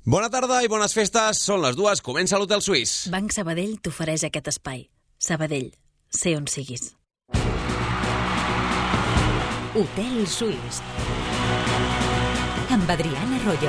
Bona tarda i bones festes. Són les 2, comença l'Hotel Suís. Banc Sabadell t'ofereix aquest espai. Sabadell, sé on siguis. Hotel Suís. Amb Adriana Royo.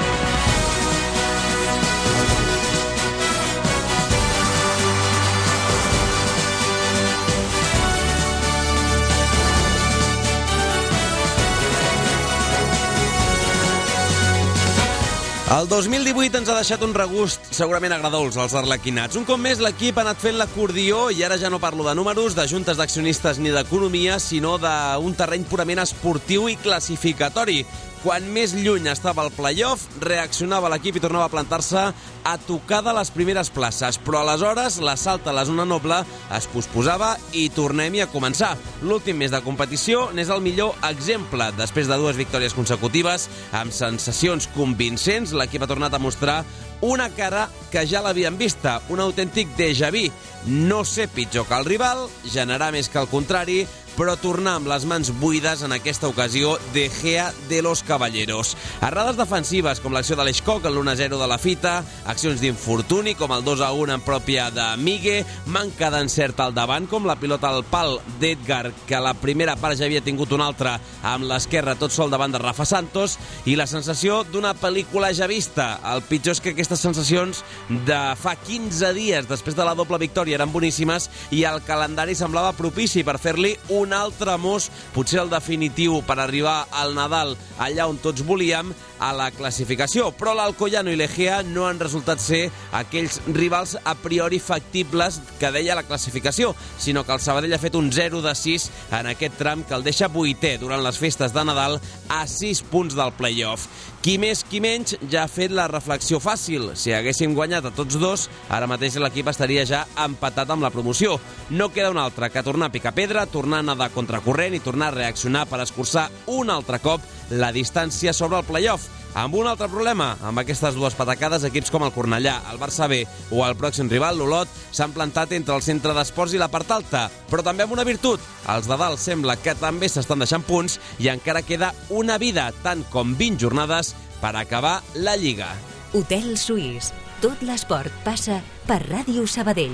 El 2018 ens ha deixat un regust segurament agradolç als arlequinats. Un cop més l'equip ha anat fent l'acordió i ara ja no parlo de números, de juntes d'accionistes ni d'economia, sinó d'un terreny purament esportiu i classificatori. Quan més lluny estava el play-off, reaccionava l'equip i tornava a plantar-se a tocar de les primeres places. Però aleshores l'assalt a la zona noble es posposava i tornem-hi a començar. L'últim mes de competició n'és el millor exemple. Després de 2 victòries consecutives, amb sensacions convincents, l'equip ha tornat a mostrar una cara que ja l'havien vista, un autèntic déjà vu. No ser pitjor que el rival, generar més que el contrari, però tornar amb les mans buides en aquesta ocasió de Gea de los Caballeros. Errades defensives com l'acció de l'Eixcock, el 1-0 de la Fita, accions d'infortuni com el 2-1 en pròpia de Migue, manca d'encert al davant com la pilota al pal d'Edgar, que a la primera part ja havia tingut una altra amb l'esquerra tot sol davant de Rafa Santos, i la sensació d'una pel·lícula ja vista. El pitjor és que aquestes sensacions de fa 15 dies després de la doble victòria eren boníssimes i el calendari semblava propici per fer-li un altre mos, potser el definitiu per arribar al Nadal allà on tots volíem, a la classificació. Però l'Alcoyano i l'Egea no han resultat ser aquells rivals a priori factibles que deia la classificació, sinó que el Sabadell ha fet un 0 de 6 en aquest tram que el deixa 8è durant les festes de Nadal a 6 punts del play-off. Qui més, qui menys, ja ha fet la reflexió fàcil. Si haguéssim guanyat a tots dos, ara mateix l'equip estaria ja empatat amb la promoció. No queda una altra que tornar a picar pedra, tornar a nedar contracorrent i tornar a reaccionar per escurçar un altre cop la distància sobre el play-off. Amb un altre problema, amb aquestes 2 patacades, equips com el Cornellà, el Barça B o el pròxim rival, l'Olot, s'han plantat entre el centre d'esports i la part alta, però també amb una virtut. Els de dalt sembla que també s'estan deixant punts i encara queda una vida, tant com 20 jornades, per acabar la Lliga. Hotel Suís. Tot l'esport passa per Ràdio Sabadell.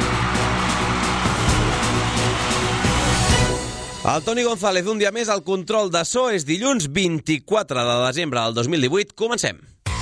El Toni González, un dia més al control de so, és dilluns 24 de desembre del 2018. Comencem.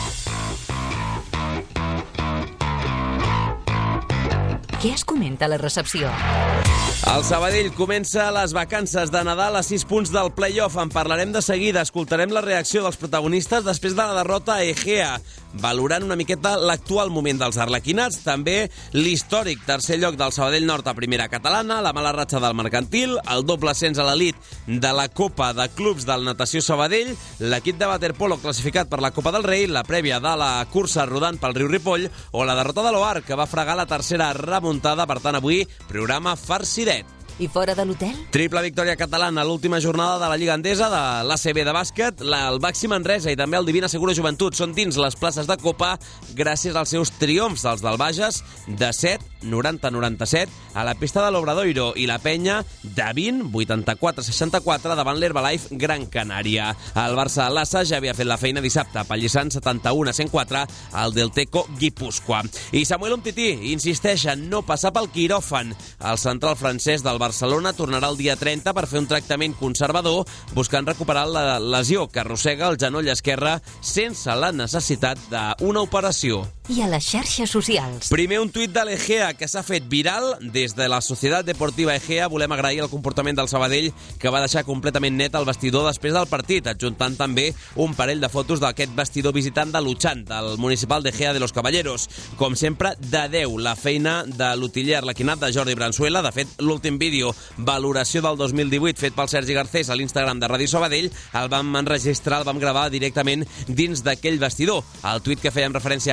Què es comenta a la recepció? El Sabadell comença les vacances de Nadal a 6 punts del play-off. En parlarem de seguida. Escoltarem la reacció dels protagonistes després de la derrota a Egea, valorant una miqueta l'actual moment dels arlequinats, també l'històric tercer lloc del Sabadell Nord a primera catalana, la mala ratxa del Mercantil, el doble ascens a l'elit de la Copa de Clubs del Natació Sabadell, l'equip de waterpolo classificat per la Copa del Rei, la prèvia de la cursa rodant pel riu Ripoll o la derrota de l'Oar, que va fregar la tercera remuntada. Per tant, avui, programa farcidet. I fora de l'hotel? Triple victòria catalana a l'última jornada de la Lliga Endesa, de l'ACB de bàsquet. El Baxi Manresa i també el Divina Segura Joventut són dins les places de Copa gràcies als seus triomfs dels del Bages de 7, 90-97 a la pista de l'Obradoiro i la Penya de 20, 84-64 davant l'Herbalife Gran Canària. El Barça Lassa ja havia fet la feina dissabte, pallissant 71-104 al Delteco Guipúscoa. I Samuel Umtiti insisteix en no passar pel quiròfan. El central francès del Barcelona tornarà el dia 30 per fer un tractament conservador, buscant recuperar la lesió que arrossega el genoll esquerre sense la necessitat d'una operació. I a les xarxes socials? Primer un tuit de l'Egea que s'ha fet viral. Des de la Societat Deportiva Egea volem agrair el comportament del Sabadell, que va deixar completament net el vestidor després del partit, adjuntant també un parell de fotos d'aquest vestidor visitant de Luchant, del municipal d'Egea de los Caballeros. Com sempre, de 10 la feina de l'utiller arlequinat de Jordi Bransuela. De fet, l'últim vídeo, valoració del 2018, fet pel Sergi Garcés a l'Instagram de Ràdio Sabadell, el vam enregistrar, el vam gravar directament dins d'aquell vestidor. El tuit que fèiem referència ara de l'Egea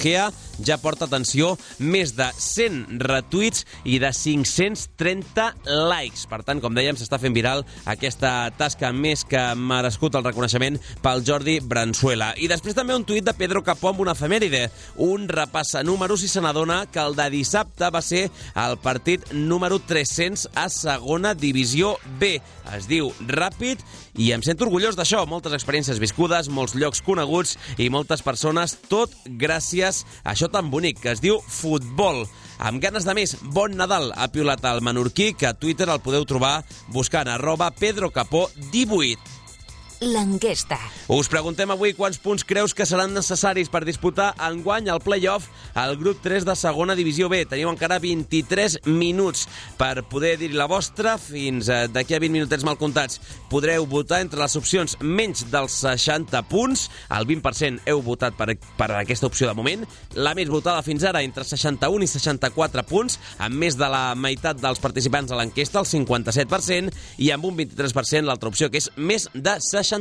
Gea ja porta, atenció, més de 100 retuits i de 530 likes. Per tant, com dèiem, s'està fent viral aquesta tasca més que merescut el reconeixement pel Jordi Branzuela. I després també un tuit de Pedro Capó amb una efemèride. Un repassa números i se n'adona que el de dissabte va ser el partit número 300 a segona divisió B. Es diu ràpid i em sento orgullós d'això. Moltes experiències viscudes, molts llocs coneguts i moltes persones, tot gràcies a això tan bonic que es diu futbol. Amb ganes de més, bon Nadal, ha piulat el menorquí, que a Twitter el podeu trobar buscant @pedrocapó18. L'enquesta. Us preguntem avui quants punts creus que seran necessaris per disputar enguany el play-off al grup 3 de segona divisió B. Teniu encara 23 minuts per poder dir la vostra. Fins d'aquí a 20 minutets mal comptats podreu votar entre les opcions menys dels 60 punts. El 20% heu votat per aquesta opció de moment. La més votada fins ara, entre 61 i 64 punts, amb més de la meitat dels participants a l'enquesta, el 57%, i amb un 23% l'altra opció, que és més de 64.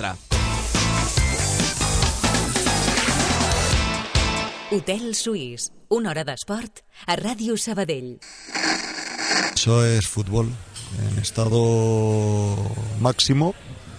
Hotel Suís, una hora d'esport a Ràdio Sabadell. Eso es fútbol en estado máximo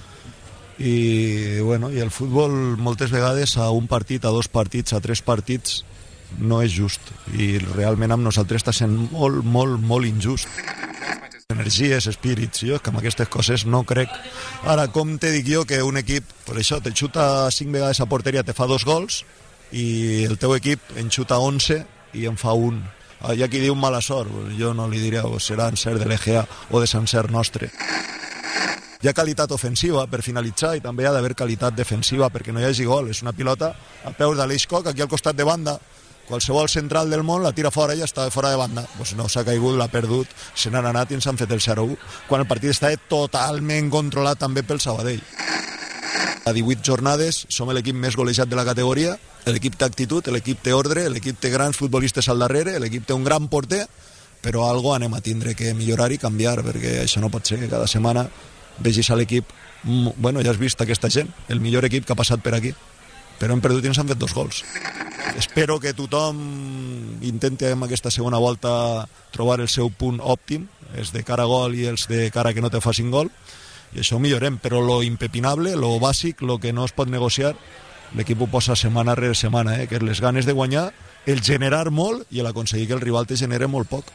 y bueno, y el fútbol moltes vegades a un partit, a dos partits, a tres partits no és just i realment amb nosaltres està sent molt injust. Energies, espírits, jo és que amb aquestes coses no crec. Ara, com te dic jo que un equip, per això, te xuta 5 vegades a porteria, te fa 2 gols, i el teu equip en xuta 11 i en fa 1. Hi ha qui diu mala sort, jo no li diré, serà encert de l'EGA o de Sancer nostre. Hi ha qualitat ofensiva per finalitzar i també hi ha d'haver qualitat defensiva perquè no hi hagi gol. És una pilota a peus de l'Eixcock, aquí al costat de banda. Qualsevol central del món la tira fora i ja està fora de banda. Pues no, s'ha caigut, l'ha perdut, se n'han anat i ens han fet el 0-1, quan el partit està totalment controlat també pel Sabadell. A 18 jornades som l'equip més golejat de la categoria, l'equip té actitud, l'equip té ordre, l'equip té grans futbolistes al darrere, l'equip té un gran porter, però algo anem a tindre que millorar i canviar, perquè això no pot ser que cada setmana vegis a l'equip, bueno, ja has vist aquesta gent, el millor equip que ha passat per aquí, però hem perdut i ens han fet 2 gols. Espero que tothom intenti en aquesta segona volta trobar el seu punt òptim, els de cara a gol i els de cara que no te facin gol, i això ho millorem, però lo impepinable, lo bàsic, lo que no es pot negociar, l'equip ho posa setmana rere setmana, que és les ganes de guanyar, el generar molt i l'aconseguir que el rival te genere molt poc.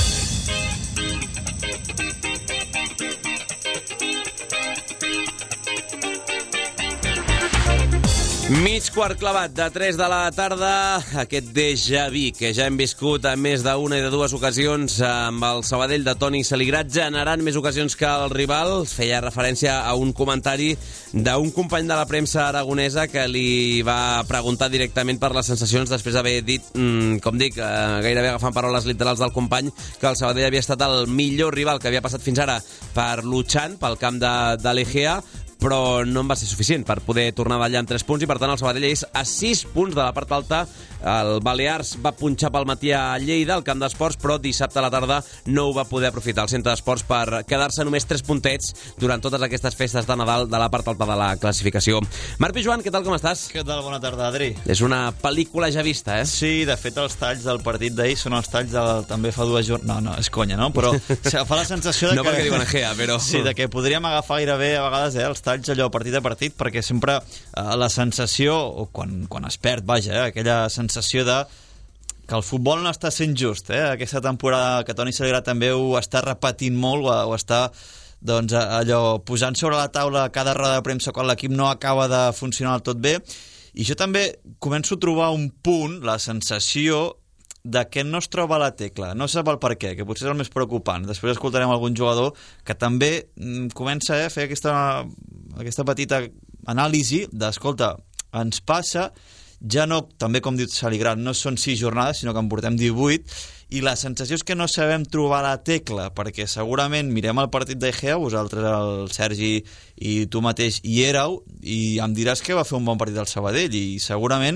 Mig quart clavat de 3 de la tarda, aquest déjà vu que ja hem viscut en més d'una i de dues ocasions amb el Sabadell de Toni Saligrat, generant més ocasions que el rival. Feia referència a un comentari d'un company de la premsa aragonesa que li va preguntar directament per les sensacions després d'haver dit, com dic, gairebé agafant paraules literals del company, que el Sabadell havia estat el millor rival que havia passat fins ara per Luchant, pel camp de l'Egea, però no en va ser suficient per poder tornar d'allà amb 3 punts i per tant el Sabadell és a 6 punts de la part alta. El Balears va punxar pel matí a Lleida, al camp d'esports, però dissabte a la tarda no ho va poder aprofitar el centre d'esports per quedar-se només 3 puntets durant totes aquestes festes de Nadal de la part alta de la classificació. Marc Pijuan, què tal, com estàs? Què tal? Bona tarda, Adri. És una pel·lícula ja vista, eh? Sí, de fet els talls del partit d'ahir són els talls del també fa 2 jornades. No, és conya, no? Però fa la sensació de no que... perquè diuen Egea, però... Sí, de que podríem agafar gairebé a vegades els talls allò partit a partit, perquè sempre la sensació, o quan es perd, vaja, aquella sensació de que el futbol no està sent just, Aquesta temporada que Toni Saligrat també ho està repetint molt, o està doncs, allò posant sobre la taula cada roda de premsa quan l'equip no acaba de funcionar del tot bé, i jo també començo a trobar un punt, la sensació de que no es troba la tecla, no sap el per què, que potser és el més preocupant. Després escoltarem algun jugador que també comença a fer aquesta petita anàlisi d'escolta, ens passa, ja no, també com diu Saligrat, no són 6 jornades, sinó que en portem 18, i la sensació és que no sabem trobar la tecla, perquè segurament mirem el partit d'Egea, vosaltres, el Sergi i tu mateix hi éreu, i em diràs que va fer un bon partit del Sabadell, i segurament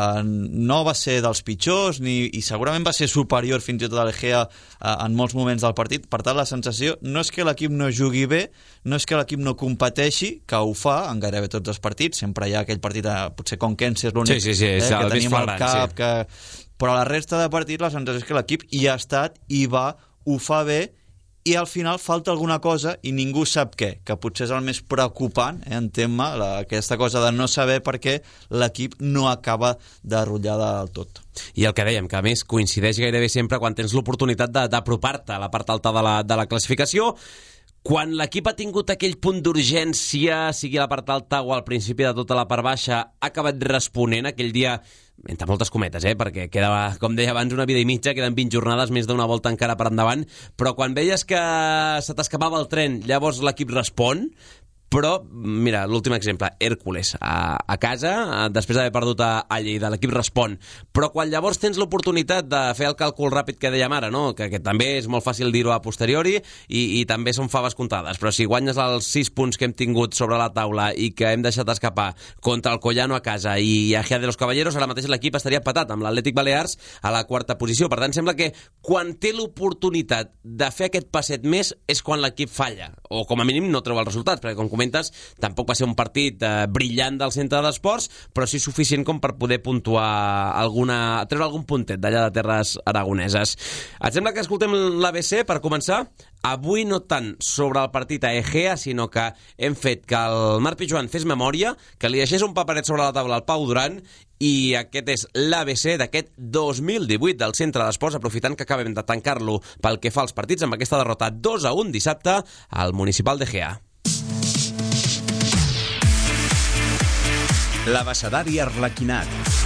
no va ser dels pitjors, i segurament va ser superior fins i tot a l'Egea en molts moments del partit. Per tant, la sensació no és que l'equip no jugui bé, no és que l'equip no competeixi, que ho fa en gairebé tots els partits, sempre hi ha aquell partit, potser Conquense és l'únic que tenim al cap, però la resta de partits la sensació és que l'equip hi ha estat, hi va, ho fa bé, i al final falta alguna cosa i ningú sap què, que potser és el més preocupant, entén-me, aquesta cosa de no saber per què l'equip no acaba de rotllar del tot. I el que dèiem, que a més coincideix gairebé sempre quan tens l'oportunitat d'apropar-te a la part alta de la classificació. Quan l'equip ha tingut aquell punt d'urgència, sigui a la part alta o al principi de tota la part baixa, ha acabat responent aquell dia, entre moltes cometes, perquè queda, com deia abans, una vida i mitja, queden 20 jornades, més d'una volta encara per endavant, però quan veies que se t'escapava el tren, llavors l'equip respon. Però, mira, l'últim exemple, Hèrcules, a casa, després d'haver perdut a Lleida, l'equip respon. Però quan llavors tens l'oportunitat de fer el càlcul ràpid que dèiem ara, no? que també és molt fàcil dir-ho a posteriori i també són faves comptades, però si guanyes els 6 punts que hem tingut sobre la taula i que hem deixat escapar contra el Collano a casa i a Gea de los Caballeros, ara mateix l'equip estaria empatat amb l'Atlètic Balears a la 4a posició. Per tant, sembla que quan té l'oportunitat de fer aquest passet més és quan l'equip falla, o com a mínim no treu els resultats, perquè com comentes, tampoc va ser un partit brillant del centre d'esports, però sí suficient com per poder puntuar treure algun puntet d'allà de terres aragoneses. Et sembla que escoltem l'ABC per començar? Avui no tant sobre el partit a Egea, sinó que hem fet que el Marc Pijuan fes memòria, que li deixés un paperet sobre la taula al Pau Duran, i aquest és l'ABC d'aquest 2018 del Centre d'Esports, aprofitant que acabem de tancar-lo pel que fa als partits amb aquesta derrota 2-1 dissabte al Municipal d'Egea. L'abecedari arlequinat.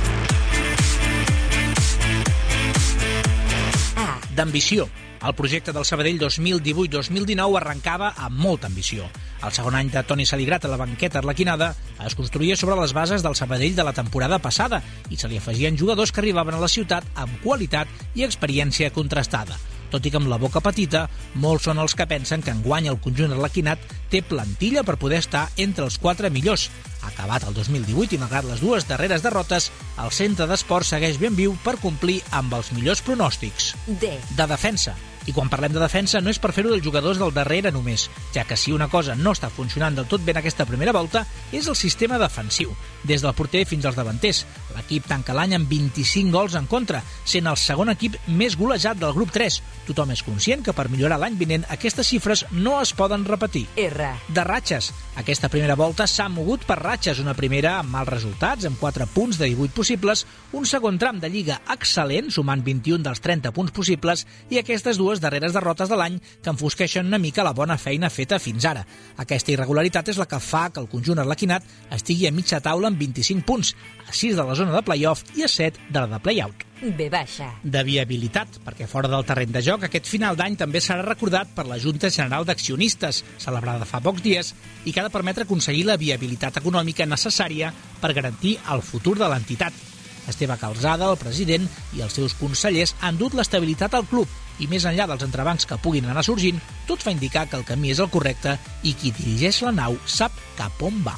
D'ambició. El projecte del Sabadell 2018-2019 arrencava amb molta ambició. El segon any de Toni Saligrat a la banqueta arlequinada es construïa sobre les bases del Sabadell de la temporada passada i se li afegien jugadors que arribaven a la ciutat amb qualitat i experiència contrastada. Tot i que amb la boca petita, molts són els que pensen que enguany el conjunt arlequinat té plantilla per poder estar entre els 4 millors. Acabat el 2018 i malgrat les dues darreres derrotes, el Centre d'Esports segueix ben viu per complir amb els millors pronòstics. De defensa. I quan parlem de defensa no és per fer-ho dels jugadors del darrere només, ja que si una cosa no està funcionant del tot bé en aquesta primera volta és el sistema defensiu, des del porter fins als davanters. L'equip tanca l'any amb 25 gols en contra, sent el segon equip més golejat del grup 3. Tothom és conscient que per millorar l'any vinent aquestes xifres no es poden repetir. De ratxes. Aquesta primera volta s'ha mogut per ratxes, una primera amb mals resultats, amb 4 punts de 18 possibles, un segon tram de Lliga excel·lent, sumant 21 dels 30 punts possibles, i aquestes dues darreres derrotes de l'any que enfosqueixen una mica la bona feina feta fins ara. Aquesta irregularitat és la que fa que el conjunt arlequinat estigui a mitja taula amb 25 punts, a 6 de la zona de play-off i a 7 de la de play-out. De viabilitat, perquè fora del terreny de joc aquest final d'any també serà recordat per la Junta General d'Accionistes, celebrada fa pocs dies, i que ha de permetre aconseguir la viabilitat econòmica necessària per garantir el futur de l'entitat. Esteve Calzada, el president, i els seus consellers han dut l'estabilitat al club i més enllà dels entrebancs que puguin anar sorgint, tot fa indicar que el camí és el correcte i qui dirigeix la nau sap cap on va.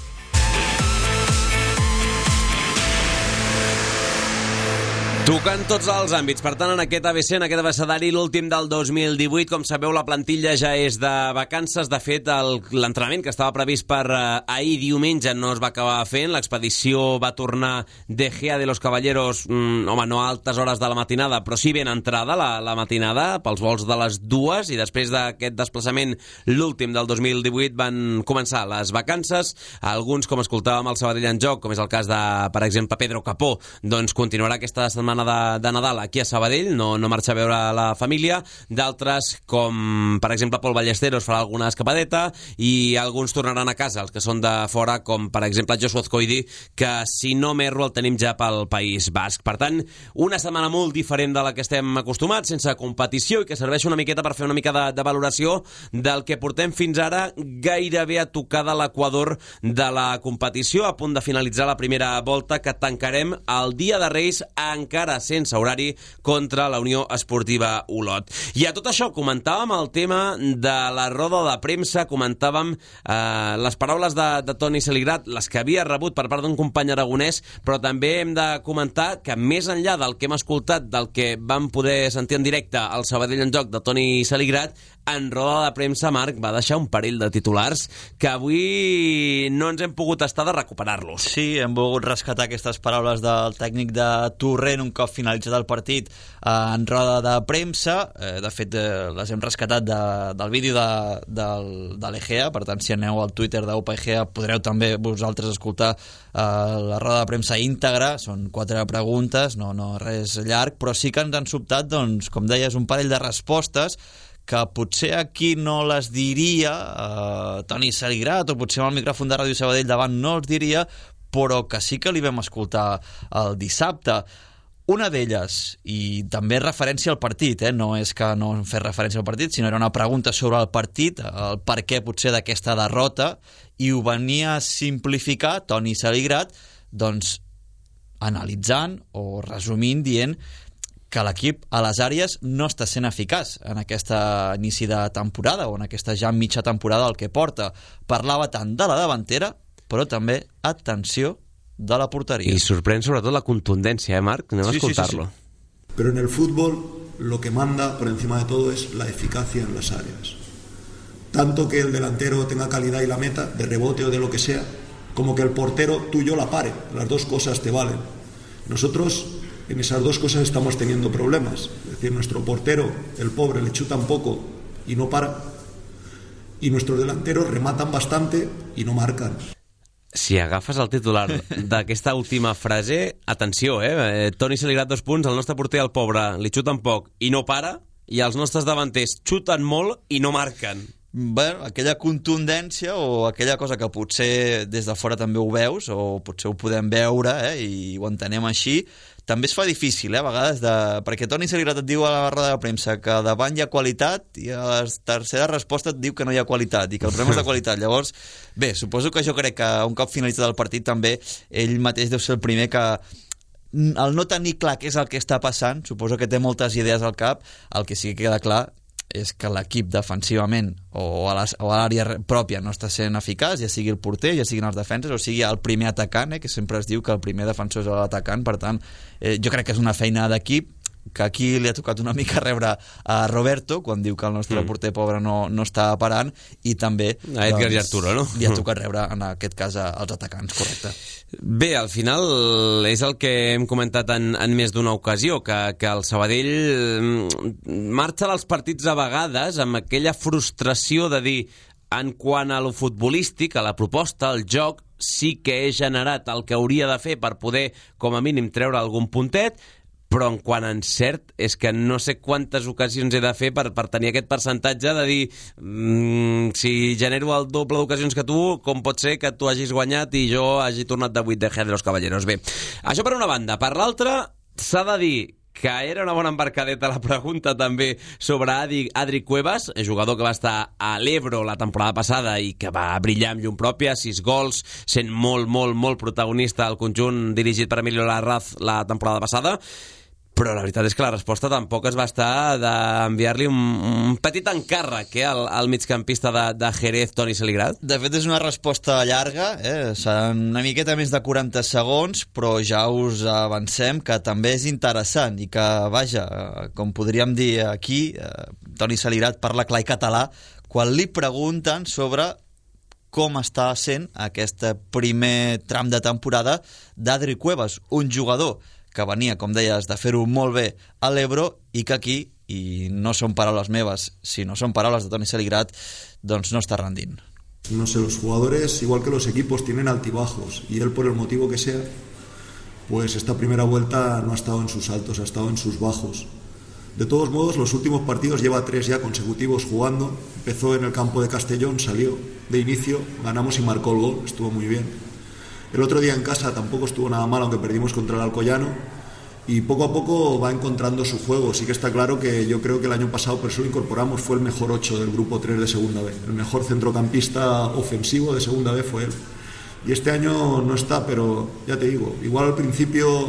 Tocant tots els àmbits. Per tant, en aquest ABC, en aquest abecedari, l'últim del 2018, com sabeu, la plantilla ja és de vacances. De fet, l'entrenament que estava previst per ahir diumenge no es va acabar fent. L'expedició va tornar de Gea de los Caballeros, no a altes hores de la matinada, però sí ben entrada la matinada, pels vols de les 2, i després d'aquest desplaçament, l'últim del 2018, van començar les vacances. Alguns, com escoltàvem el Sabadell en joc, com és el cas de, per exemple, Pedro Capó, doncs continuarà aquesta setmana de Nadal aquí a Sabadell, no marxa a veure la família. D'altres, com per exemple Pol Ballesteros, farà alguna escapadeta, i alguns tornaran a casa, els que són de fora, com per exemple Josu Azcoidi, que si no m'erro el tenim ja pel País Basc. Per tant, una setmana molt diferent de la que estem acostumats, sense competició, i que serveix una miqueta per fer una mica de valoració del que portem fins ara, gairebé a tocar de l'equador de la competició, a punt de finalitzar la primera volta, que tancarem el dia de Reis encara encara sense horari contra la Unió Esportiva Olot. I a tot això comentàvem el tema de la roda de premsa, comentàvem les paraules de Toni Saligrat, les que havia rebut per part d'un company aragonès, però també hem de comentar que més enllà del que hem escoltat, del que vam poder sentir en directe al Sabadell en joc de Toni Saligrat, en roda de premsa, Marc, va deixar un parell de titulars que avui no ens hem pogut estar de recuperar-los. Sí, hem volgut rescatar aquestes paraules del tècnic de Torrent un cop finalitzat el partit en roda de premsa. De fet, les hem rescatat del vídeo de l'Egea, per tant, si aneu al Twitter d'UPEGEA podreu també vosaltres escoltar la roda de premsa íntegra. Són 4 preguntes, no res llarg, però sí que ens han sobtat, doncs, com deies, un parell de respostes que potser aquí no les diria Toni Saligrat, o potser amb el micròfon de Ràdio Sabadell davant no els diria, però que sí que li vam escoltar el dissabte. Una d'elles, i també referència al partit, no és que no fes referència al partit, sinó era una pregunta sobre el partit, el per què potser d'aquesta derrota, i ho venia a simplificar Toni Saligrat, doncs analitzant o resumint, dient que l'equip a les àrees no està sent eficaç en aquesta inici de temporada o en aquesta ja mitja temporada el que porta. Parlava tant de la davantera, però també, atenció, de la porteria. I sorprèn sobretot la contundència, Marc? Anem a escoltar-lo. Sí. Pero en el fútbol lo que manda por encima de todo es la eficacia en las áreas. Tanto que el delantero tenga calidad y la meta, de rebote o de lo que sea, como que el portero tuyo la pare. Las dos cosas te valen. Nosotros en esas dos cosas estamos teniendo problemas. Es decir, nuestro portero, el pobre, le chuta un poco y no para. Y nuestros delanteros rematan bastante y no marcan. Si agafes el titular d'aquesta última frase, atenció, Toni Saligrat, 2 punts, el nostre porter, el pobre, li xuta un poc i no para, i els nostres davanters xuten molt i no marquen. Bueno, aquella contundència o aquella cosa que potser des de fora també ho veus o potser ho podem veure i ho entenem així, també es fa difícil a vegades, perquè Toni Saligrat et diu a la roda de premsa que davant hi ha qualitat i a la tercera resposta et diu que no hi ha qualitat i que el problema és de qualitat. Llavors, bé, suposo que jo crec que un cop finalitzat el partit també ell mateix deu ser el primer que al no tenir clar què és el que està passant, suposo que té moltes idees al cap, el que sí que queda clar és que l'equip defensivament o a l'àrea pròpia no està sent eficaç, ja sigui el porter, ja siguin els defenses, o sigui el primer atacant, que sempre es diu que el primer defensor és l'atacant. Per tant, jo crec que és una feina d'equip que aquí li ha tocat una mica rebre a Roberto quan diu que el nostre porter pobre no està parant, i també a Edgar i Arturo, no? Li ha tocat rebre en aquest cas als atacants, correcte. Bé, al final és el que hem comentat en més d'una ocasió, que el Sabadell marxa dels partits a vegades amb aquella frustració de dir, en quant a lo futbolístic, a la proposta, al joc, sí que he generat el que hauria de fer per poder, com a mínim, treure algun puntet, però en quant a encert és que no sé quantes ocasions he de fer per tenir aquest percentatge de dir si genero el doble d'ocasions que tu, com pot ser que tu hagis guanyat i jo hagi tornat de 8 de G de los Caballeros. Bé, això per una banda. Per l'altra, s'ha de dir que era una bona embarcadeta la pregunta també sobre Adri Cuevas, jugador que va estar a l'Ebro la temporada passada i que va brillar amb llum pròpia, 6 gols, sent molt, molt, molt protagonista al conjunt dirigit per Emilio Larraz la temporada passada. Però la veritat és que la resposta tampoc es va estar d'enviar-li un petit encàrrec al migcampista de Jerez, Toni Saligrat. De fet, és una resposta llarga, seran una miqueta més de 40 segons, però ja us avancem que també és interessant i que, vaja, com podríem dir aquí, Toni Saligrat parla clar i català quan li pregunten sobre com està sent aquest primer tram de temporada d'Adri Cuevas, un jugador que venia, com deies, de fer-ho molt bé a l'Ebro i que aquí, i no són paraules meves, sinó són paraules de Toni Saligrat, doncs no està rendint. No sé, los jugadores, igual que los equipos, tienen altibajos y él, por el motivo que sea, pues esta primera vuelta no ha estado en sus altos, ha estado en sus bajos. De todos modos, los últimos partidos lleva 3 ya consecutivos jugando. Empezó en el campo de Castellón, salió de inicio, ganamos y marcó el gol, estuvo muy bien. El otro día en casa tampoco estuvo nada mal, aunque perdimos contra el Alcoyano, y poco a poco va encontrando su juego. Sí que está claro que yo creo que el año pasado, por eso lo incorporamos, fue el mejor 8 del grupo 3 de segunda B. El mejor centrocampista ofensivo de segunda B fue él. Y este año no está, pero ya te digo, igual al principio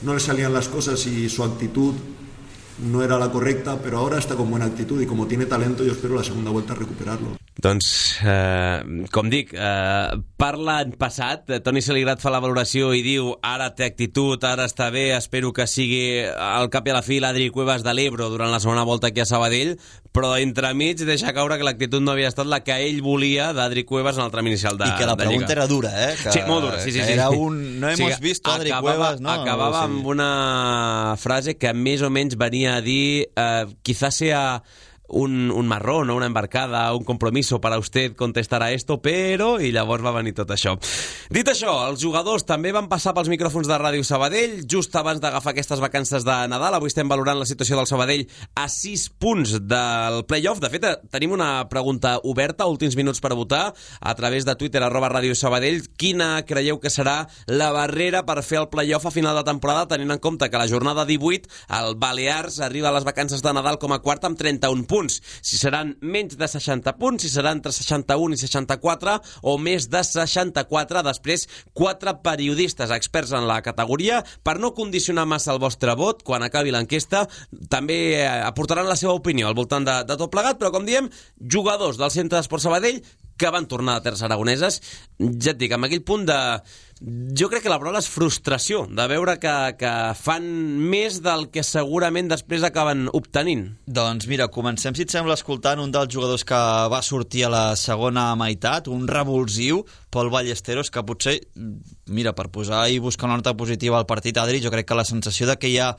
no le salían las cosas y su actitud no era la correcta, pero ahora está con buena actitud y como tiene talento yo espero la segunda vuelta recuperarlo. Doncs, com dic, per l'any passat, Toni Saligrat fa la valoració i diu ara té actitud, ara està bé, espero que sigui al cap i a la fi l'Adri Cuevas de l'Ebro durant la segona volta aquí a Sabadell, però entremig deixa caure que l'actitud no havia estat la que ell volia d'Adri Cuevas en el tram inicial de Lliga. I que la pregunta era dura, Que, sí, molt dura, sí. Era un no hemos visto Adri Cuevas, no? Acabava amb una frase que més o menys venia a dir quizás sea un marrón o una embarcada, un compromiso para usted contestar a esto, però... I llavors va venir tot això. Dit això, els jugadors també van passar pels micròfons de Ràdio Sabadell just abans d'agafar aquestes vacances de Nadal. Avui estem valorant la situació del Sabadell a 6 punts del play-off. De fet, tenim una pregunta oberta, últims minuts per votar, a través de Twitter, @Ràdio Sabadell. Quina creieu que serà la barrera per fer el play-off a final de temporada, tenint en compte que la jornada 18 el Balears arriba a les vacances de Nadal com a quart amb 31 punts. Si seran menys de 60 punts, si seran entre 61 i 64 o més de 64. Després, 4 periodistes experts en la categoria. Per no condicionar massa el vostre vot, quan acabi l'enquesta, també aportaran la seva opinió al voltant de tot plegat, però com diem, jugadors del Centre d'Esport Sabadell que van tornar a terres aragoneses, ja et dic, amb aquell punt de... Jo crec que la paraula és frustració, de veure que fan més del que segurament després acaben obtenint. Doncs mira, comencem, si et sembla, escoltant un dels jugadors que va sortir a la segona meitat, un revulsiu, Pol Ballesteros, que potser, mira, per posar i buscar una nota positiva al partit, Adri, jo crec que la sensació de que hi ha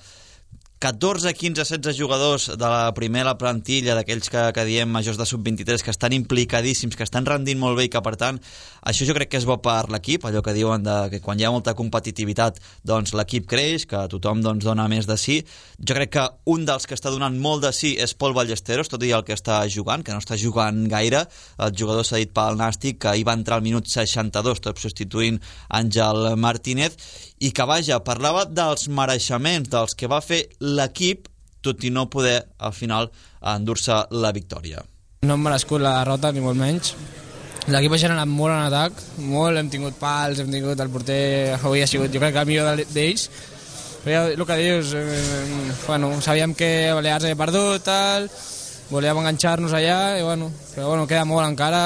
14, 15, 16 jugadors de la primera plantilla, d'aquells que diem majors de sub-23, que estan implicadíssims, que estan rendint molt bé i que, per tant, això jo crec que és bo per l'equip, allò que diuen que quan hi ha molta competitivitat, doncs l'equip creix, que tothom doncs, dona més de sí. Jo crec que un dels que està donant molt de sí és Pol Ballesteros, tot i el que està jugant, que no està jugant gaire. El jugador s'ha dit pel Nàstic que hi va entrar al minut 62, tot substituint Àngel Martínez, i que, vaja, parlava dels mereixements dels que va fer l'equip, tot i no poder, al final, endur-se la victòria. No hem merescut la derrota, ni molt menys. L'equip ha generat molt en atac, molt, hem tingut pals, hem tingut el porter, avui ha sigut, jo crec que el millor d'ells. Però el que dius, bueno, sabíem que Balears havia perdut, tal, volíem enganxar-nos allà, i bueno, però bueno, queda molt encara,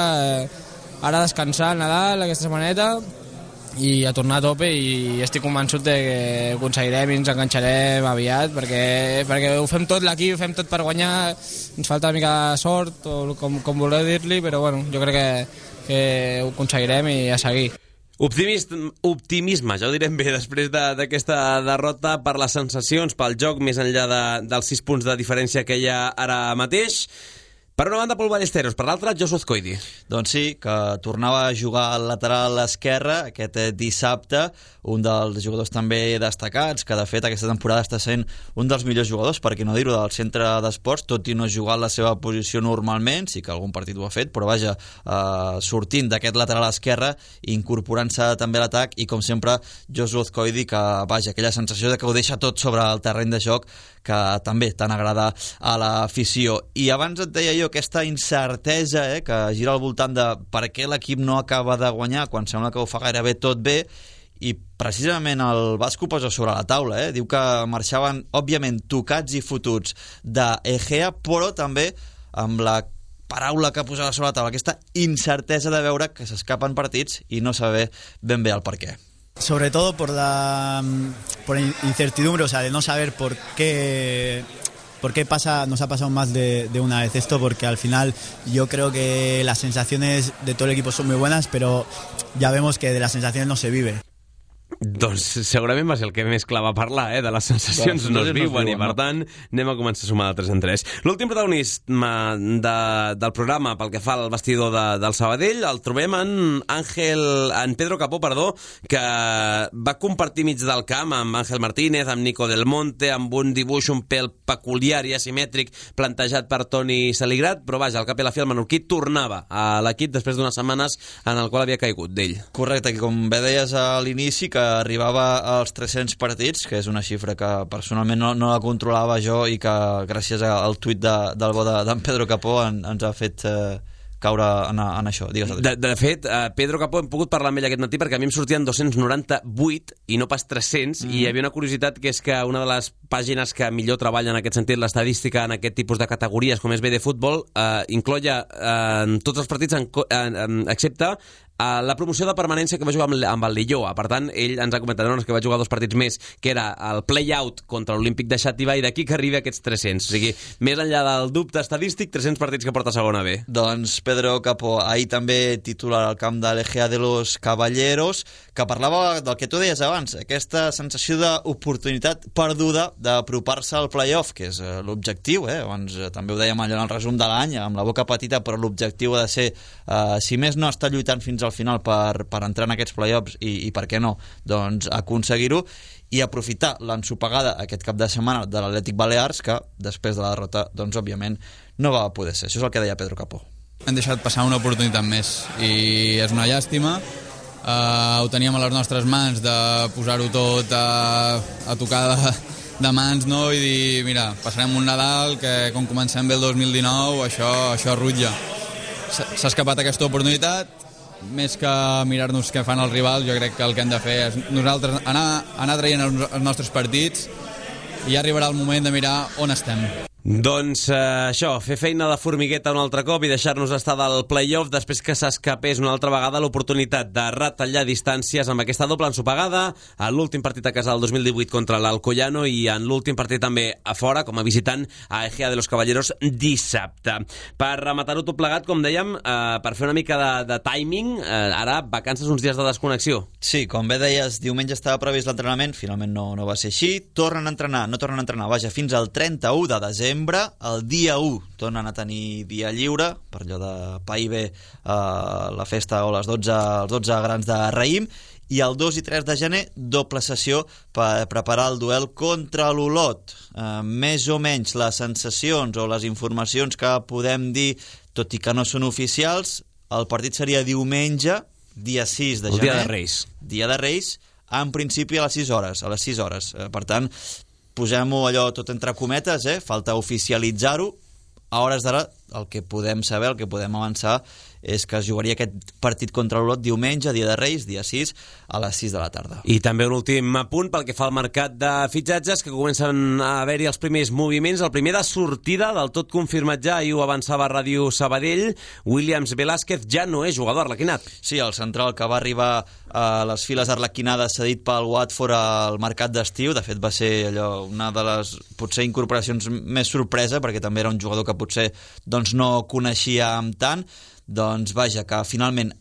ara descansar al Nadal, aquesta setmaneta, i a tornar a tope, i estic convençut de que ho aconseguirem i ens enganxarem aviat, perquè ho fem tot l'equip, ho fem tot per guanyar, ens falta una mica de sort, o com voleu dir-li, però bueno, jo crec que ho aconseguirem i a seguir. Optimisme, ja ho direm bé, després d'aquesta derrota, per les sensacions, pel joc, més enllà dels 6 punts de diferència que hi ha ara mateix. Per una banda, Pol Ballesteros, per l'altra, Josu Azcoidi. Doncs sí, que tornava a jugar al lateral esquerre aquest dissabte, un dels jugadors també destacats, que de fet aquesta temporada està sent un dels millors jugadors, per què no dir-ho, del Centre d'Esports, tot i no jugar la seva posició normalment, sí que algun partit ho ha fet, però vaja, sortint d'aquest lateral esquerre, incorporant-se també a l'atac, i com sempre, Josu Azcoidi, que vaja, aquella sensació de que ho deixa tot sobre el terreny de joc, que també tant agrada a l'afició. I abans et deia jo aquesta incertesa que gira al voltant de per què l'equip no acaba de guanyar quan sembla que ho fa gairebé tot bé, i precisament el Basco posa sobre la taula, diu que marxaven òbviament tocats i fotuts d'Egea, però també amb la paraula que posava sobre la taula, aquesta incertesa de veure que s'escapen partits i no saber ben bé el per què. Sobre todo por incertidumbre, o sea, de no saber por qué nos ha pasado más de una vez esto, porque al final yo creo que las sensaciones de todo el equipo son muy buenas, pero ya vemos que de las sensaciones no se vive. Doncs segurament va ser el que més clar va parlar, de les sensacions no es viuen, i per tant anem a començar a sumar de 3 en 3. L'últim protagonista del programa pel que fa al vestidor del Sabadell el trobem en Pedro Capó, que va compartir mig del camp amb Ángel Martínez, amb Nico Del Monte, amb un dibuix un pèl peculiar i asimètric plantejat per Toni Saligrat, però vaja, al cap i a la fi el menorquí tornava a l'equip després d'unes setmanes en el qual havia caigut d'ell. Correcte, que com bé deies a l'inici, que arribava als 300 partits, que és una xifra que personalment no la controlava jo, i que gràcies al tuit del bo d'en Pedro Capó ens ha fet caure en això. Digues, de fet, Pedro Capó hem pogut parlar amb ell aquest matí perquè a mi em sortien 298 i no pas 300, i hi havia una curiositat que és que una de les pàgines que millor treballa en aquest sentit l'estadística en aquest tipus de categories com és BD Futbol incloia tots els partits excepte la promoció de permanència que va jugar amb el Lilloa. Per tant, ell ens ha comentat que va jugar 2 partits més, que era el play-out contra l'Olímpic de Xàtiva, i d'aquí que arribi a aquests 300. O sigui, més enllà del dubte estadístic, 300 partits que porta a segona B. Doncs Pedro Capó, ahir també titular al camp de l'Egea de los Caballeros, que parlava del que tu deies abans, aquesta sensació d'oportunitat perduda d'apropar-se al play-off, que és l'objectiu, abans també ho dèiem allò en el resum de l'any, amb la boca petita, però l'objectiu ha de ser, si més no està lluitant fins al final per entrar en aquests play-offs i per què no, doncs aconseguir-ho i aprofitar l'ensopegada aquest cap de setmana de l'Atlètic Balears, que després de la derrota, doncs òbviament no va poder ser. Això és el que deia Pedro Capó. Hem deixat passar una oportunitat més i és una llàstima. Ho teníem a les nostres mans de posar-ho tot a tocar de mans, no? I dir, mira, passarem un Nadal que com comencem bé el 2019 això rutlla. S'ha escapat aquesta oportunitat, més que mirar-nos què fan els rivals. Jo crec que el que hem de fer és nosaltres anar traient els nostres partits i ja arribarà el moment de mirar on estem. Doncs això, fer feina de formigueta un altre cop i deixar-nos estar del play-off després que s'escapés una altra vegada l'oportunitat de retallar distàncies amb aquesta doble ensopegada a l'últim partit a casa del 2018 contra l'Alcoyano i en l'últim partit també a fora com a visitant a Egea de los Caballeros dissabte. Per rematar-ho tot plegat, com dèiem, per fer una mica de timing, ara vacances, uns dies de desconnexió. Sí, com bé deies, diumenge estava previst l'entrenament, finalment no va ser així, tornen a entrenar, vaja, fins al 31 de desembre, el dia 1 tornen a tenir dia lliure per allò de pa i bé la festa o els 12 grans de raïm, i el 2 i 3 de gener doble sessió per preparar el duel contra l'Olot. Més o menys les sensacions o les informacions que podem dir, tot i que no són oficials, el partit seria diumenge, dia 6 de gener. El dia de Reis. Dia de Reis, en principi a les 6 hores. Per tant, posem-ho allò tot entre cometes, falta oficialitzar-ho. A hores d'ara, el que podem saber, el que podem avançar, és que es jugaria aquest partit contra l'Olot diumenge, dia de Reis, dia 6, a les 6 de la tarda. I també un últim apunt pel que fa al mercat de fitxatges, que comencen a haver-hi els primers moviments. El primer de sortida, del tot confirmat ja, i ho avançava Ràdio Sabadell, Williams Velázquez ja no és jugador arlequinat. Sí, el central que va arribar a les files arlequinades cedit pel Watford al mercat d'estiu. De fet, va ser allò una de les potser incorporacions més sorpresa, perquè també era un jugador que potser doncs, no coneixíem tant. Doncs vaja, que finalment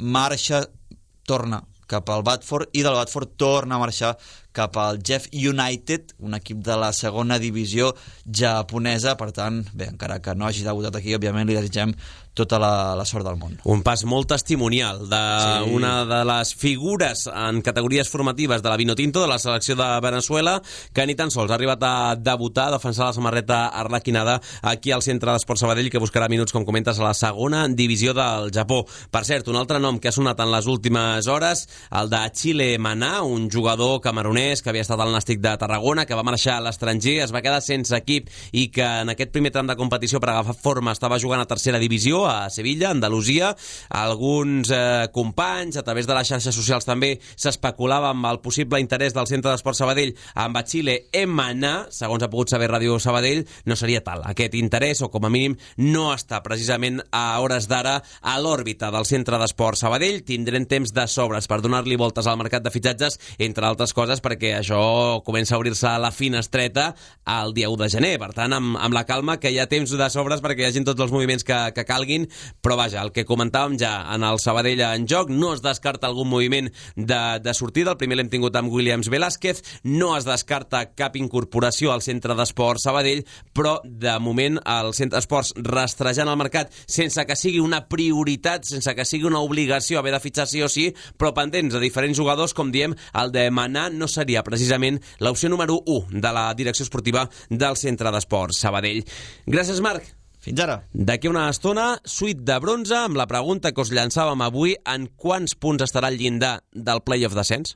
torna cap al Watford i del Watford torna a marxar cap al Jeff United, un equip de la segona divisió japonesa. Per tant, bé, encara que no hagi debutat aquí, òbviament li desitgem tota la sort del món. Un pas molt testimonial d'una de les figures en categories formatives de la Vinotinto, de la selecció de Venezuela, que ni tan sols ha arribat a debutar, a defensar la samarreta arlequinada aquí al Centre d'Esport Sabadell, que buscarà minuts, com comentes, a la segona divisió del Japó. Per cert, un altre nom que ha sonat en les últimes hores, el de Chile Maná, un jugador camerunès que havia estat al Nàstic de Tarragona, que va marxar a l'estranger, es va quedar sense equip i que en aquest primer tram de competició per agafar forma estava jugant a tercera divisió a Sevilla, Andalusia. Alguns companys, a través de les xarxes socials també, s'especulava amb el possible interès del Centre d'Esport Sabadell amb a Chile Maná. Segons ha pogut saber Ràdio Sabadell, no seria tal aquest interès, o com a mínim no està precisament a hores d'ara a l'òrbita del Centre d'Esport Sabadell. Tindrem temps de sobres per donar-li voltes al mercat de fitxatges, entre altres coses perquè això comença a obrir-se a la finestreta el dia 1 de gener. Per tant, amb la calma, que hi ha temps de sobres perquè hi hagin tots els moviments que calguin. Però vaja, el que comentàvem ja en el Sabadell en joc, no es descarta algun moviment de sortida. El primer l'hem tingut amb Williams Velázquez. No es descarta cap incorporació al Centre d'Esport Sabadell, però de moment el Centre d'Esports rastrejant el mercat sense que sigui una prioritat, sense que sigui una obligació haver de fitxar sí o sí, però pendents de diferents jugadors, com diem, el de Maná no seria precisament l'opció número 1 de la direcció esportiva del Centre d'Esports Sabadell. Gràcies, Marc. Fins ara. D'aquí una estona, suite de bronze amb la pregunta que us llançàvem avui: en quants punts estarà el llindar del play-off d'ascens?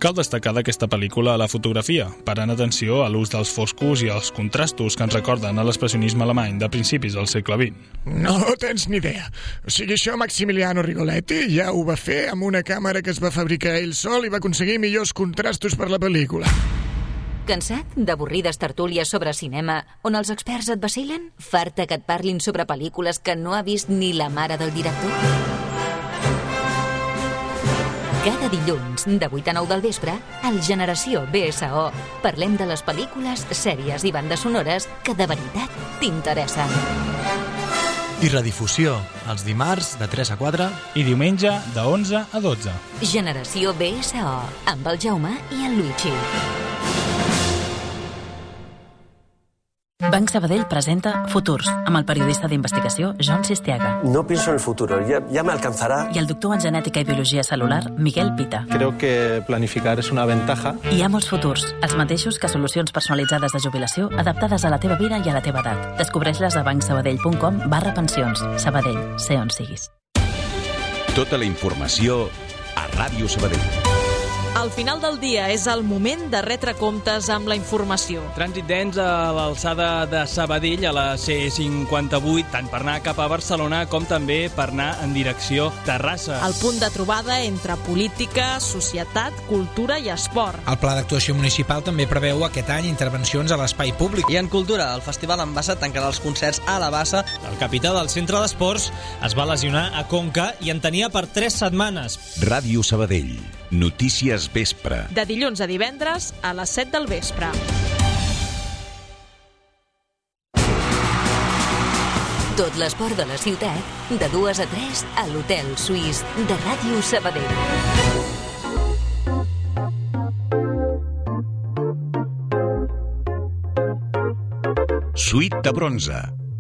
Cal destacar d'aquesta pel·lícula la fotografia, parant atenció a l'ús dels foscos i els contrastos que ens recorden a l'expressionisme alemany de principis del segle XX. No tens ni idea. O sigui, això Maximiliano Rigoletti ja ho va fer amb una càmera que es va fabricar ell sol i va aconseguir millors contrastos per la pel·lícula. Cansat d'avorrides tertúlies sobre cinema on els experts et vacilen? Farta que et parlin sobre pel·lícules que no ha vist ni la mare del director? Cada dilluns, de 8 a 9 del vespre, al Generació BSO, parlem de les pel·lícules, sèries i bandes sonores que de veritat t'interessen. I redifusió, els dimarts de 3 a 4 i diumenge de 11 a 12. Generació BSO, amb el Jaume i el Luigi. Banc Sabadell presenta Futurs, amb el periodista d'investigació John Sistiaga. No pienso en el futuro, ya me alcanzará. I el doctor en genètica i biologia celular, Miguel Pita. Creo que planificar es una ventaja. Hi ha molts futurs, els mateixos que solucions personalitzades de jubilació adaptades a la teva vida i a la teva edat. Descobreix-les a bancsabadell.com/pensions. Sabadell, sé on siguis. Tota la informació a Ràdio Sabadell. Al final del dia és el moment de retre comptes amb la informació. Trànsit dens a l'alçada de Sabadell, a la C58, tant per anar cap a Barcelona com també per anar en direcció Terrassa. El punt de trobada entre política, societat, cultura i esport. El pla d'actuació municipal també preveu aquest any intervencions a l'espai públic. I en cultura, el Festival en Bassa tancarà els concerts a la Bassa. El capità del centre d'esports es va lesionar a Conca i en tenia per 3 setmanes. Ràdio Sabadell. Notícies vespre. De dilluns a divendres a les 7 del vespre. Tot l'esport de la ciutat, de 2 a 3 a l'Hotel Suís de Ràdio Sabadell. Suite de bronze.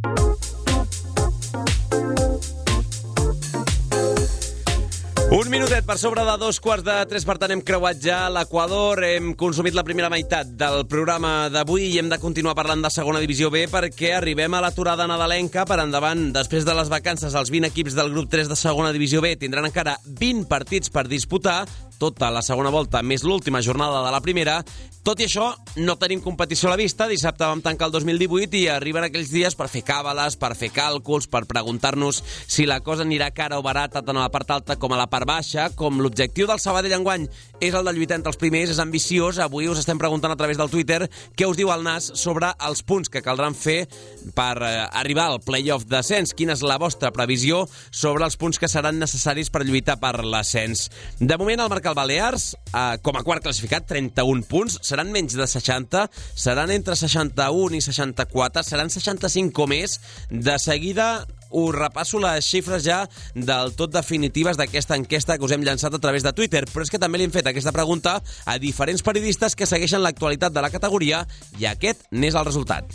Un minutet per sobre de 2:15, per tant hem creuat ja l'Equador, hem consumit la primera meitat del programa d'avui i hem de continuar parlant de segona divisió B perquè arribem a l'aturada nadalenca per endavant. Després de les vacances, els 20 equips del grup 3 de segona divisió B tindran encara 20 partits per disputar, tota la segona volta més l'última jornada de la primera. Tot i això, no tenim competició a la vista. Dissabte vam tancar el 2018 i arriben aquells dies per fer càbales, per fer càlculs, per preguntar-nos si la cosa anirà cara o barata tant a la part alta com a la part baixa. Com l'objectiu del Sabadell enguany és el de lluitar entre els primers, és ambiciós. Avui us estem preguntant a través del Twitter què us diu el NAS sobre els punts que caldran fer per arribar al play-off d'ascens. Quina és la vostra previsió sobre els punts que seran necessaris per lluitar per l'ascens? De moment, el marca el Balears, com a quart classificat, 31 punts. Seran menys de 60, seran entre 61 i 64, seran 65 o més. De seguida us repasso les xifres ja del tot definitives d'aquesta enquesta que us hem llançat a través de Twitter, però és que també li hem fet aquesta pregunta a diferents periodistes que segueixen l'actualitat de la categoria i aquest n'és el resultat.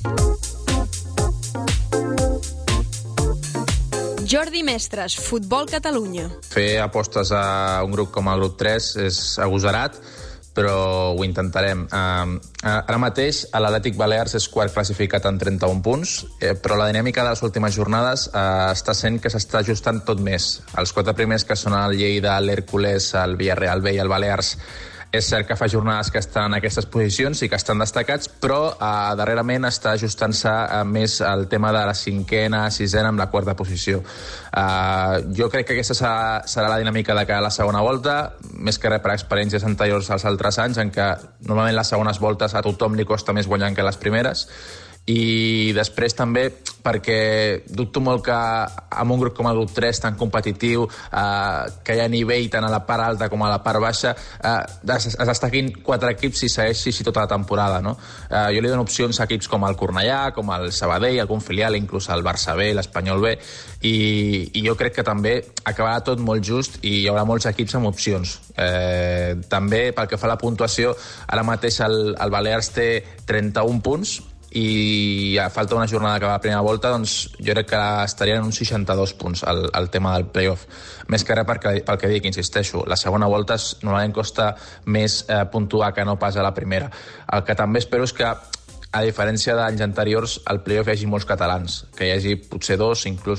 Jordi Mestres, Futbol Catalunya. Fer apostes a un grup com el grup 3 és agosarat, però ho intentarem. Ara mateix l'Atlètic Balears és quart classificat en 31 punts, però la dinàmica de les últimes jornades està sent que s'està ajustant tot més. Els 4 primers, que són el Lleida, l'Hèrcules, el Villarreal B i el Balears, és cert que fa jornades que estan en aquestes posicions i que estan destacats, però darrerament està ajustant-se més el tema de la 5ª, 6ª amb la 4ª posició. Jo crec que aquesta serà la dinàmica de cara a la segona volta, més que res per experiències anteriors als altres anys, en què normalment les segones voltes a tothom li costa més guanyar que les primeres. I després també perquè dubto molt que amb un grup com el grup 3 tan competitiu, que hi ha nivell tant a la part alta com a la part baixa, es destaquin 4 equips i segueixi així tota la temporada, no? Jo li dono opcions a equips com el Cornellà, com el Sabadell, algun filial, inclús el Barça B, l'Espanyol B, i jo crec que també acabarà tot molt just i hi haurà molts equips amb opcions. També pel que fa a la puntuació, ara mateix el Balears té 31 punts, i a falta una jornada que va a la primera volta, doncs jo crec que estarien en uns 62 punts el tema del playoff. Més que res pel que dic, insisteixo, la segona volta normalment costa més puntuar que no pas a la primera. El que també espero és que, a diferència d'anys anteriors, al playoff hi hagi molts catalans, que hi hagi potser 2, inclús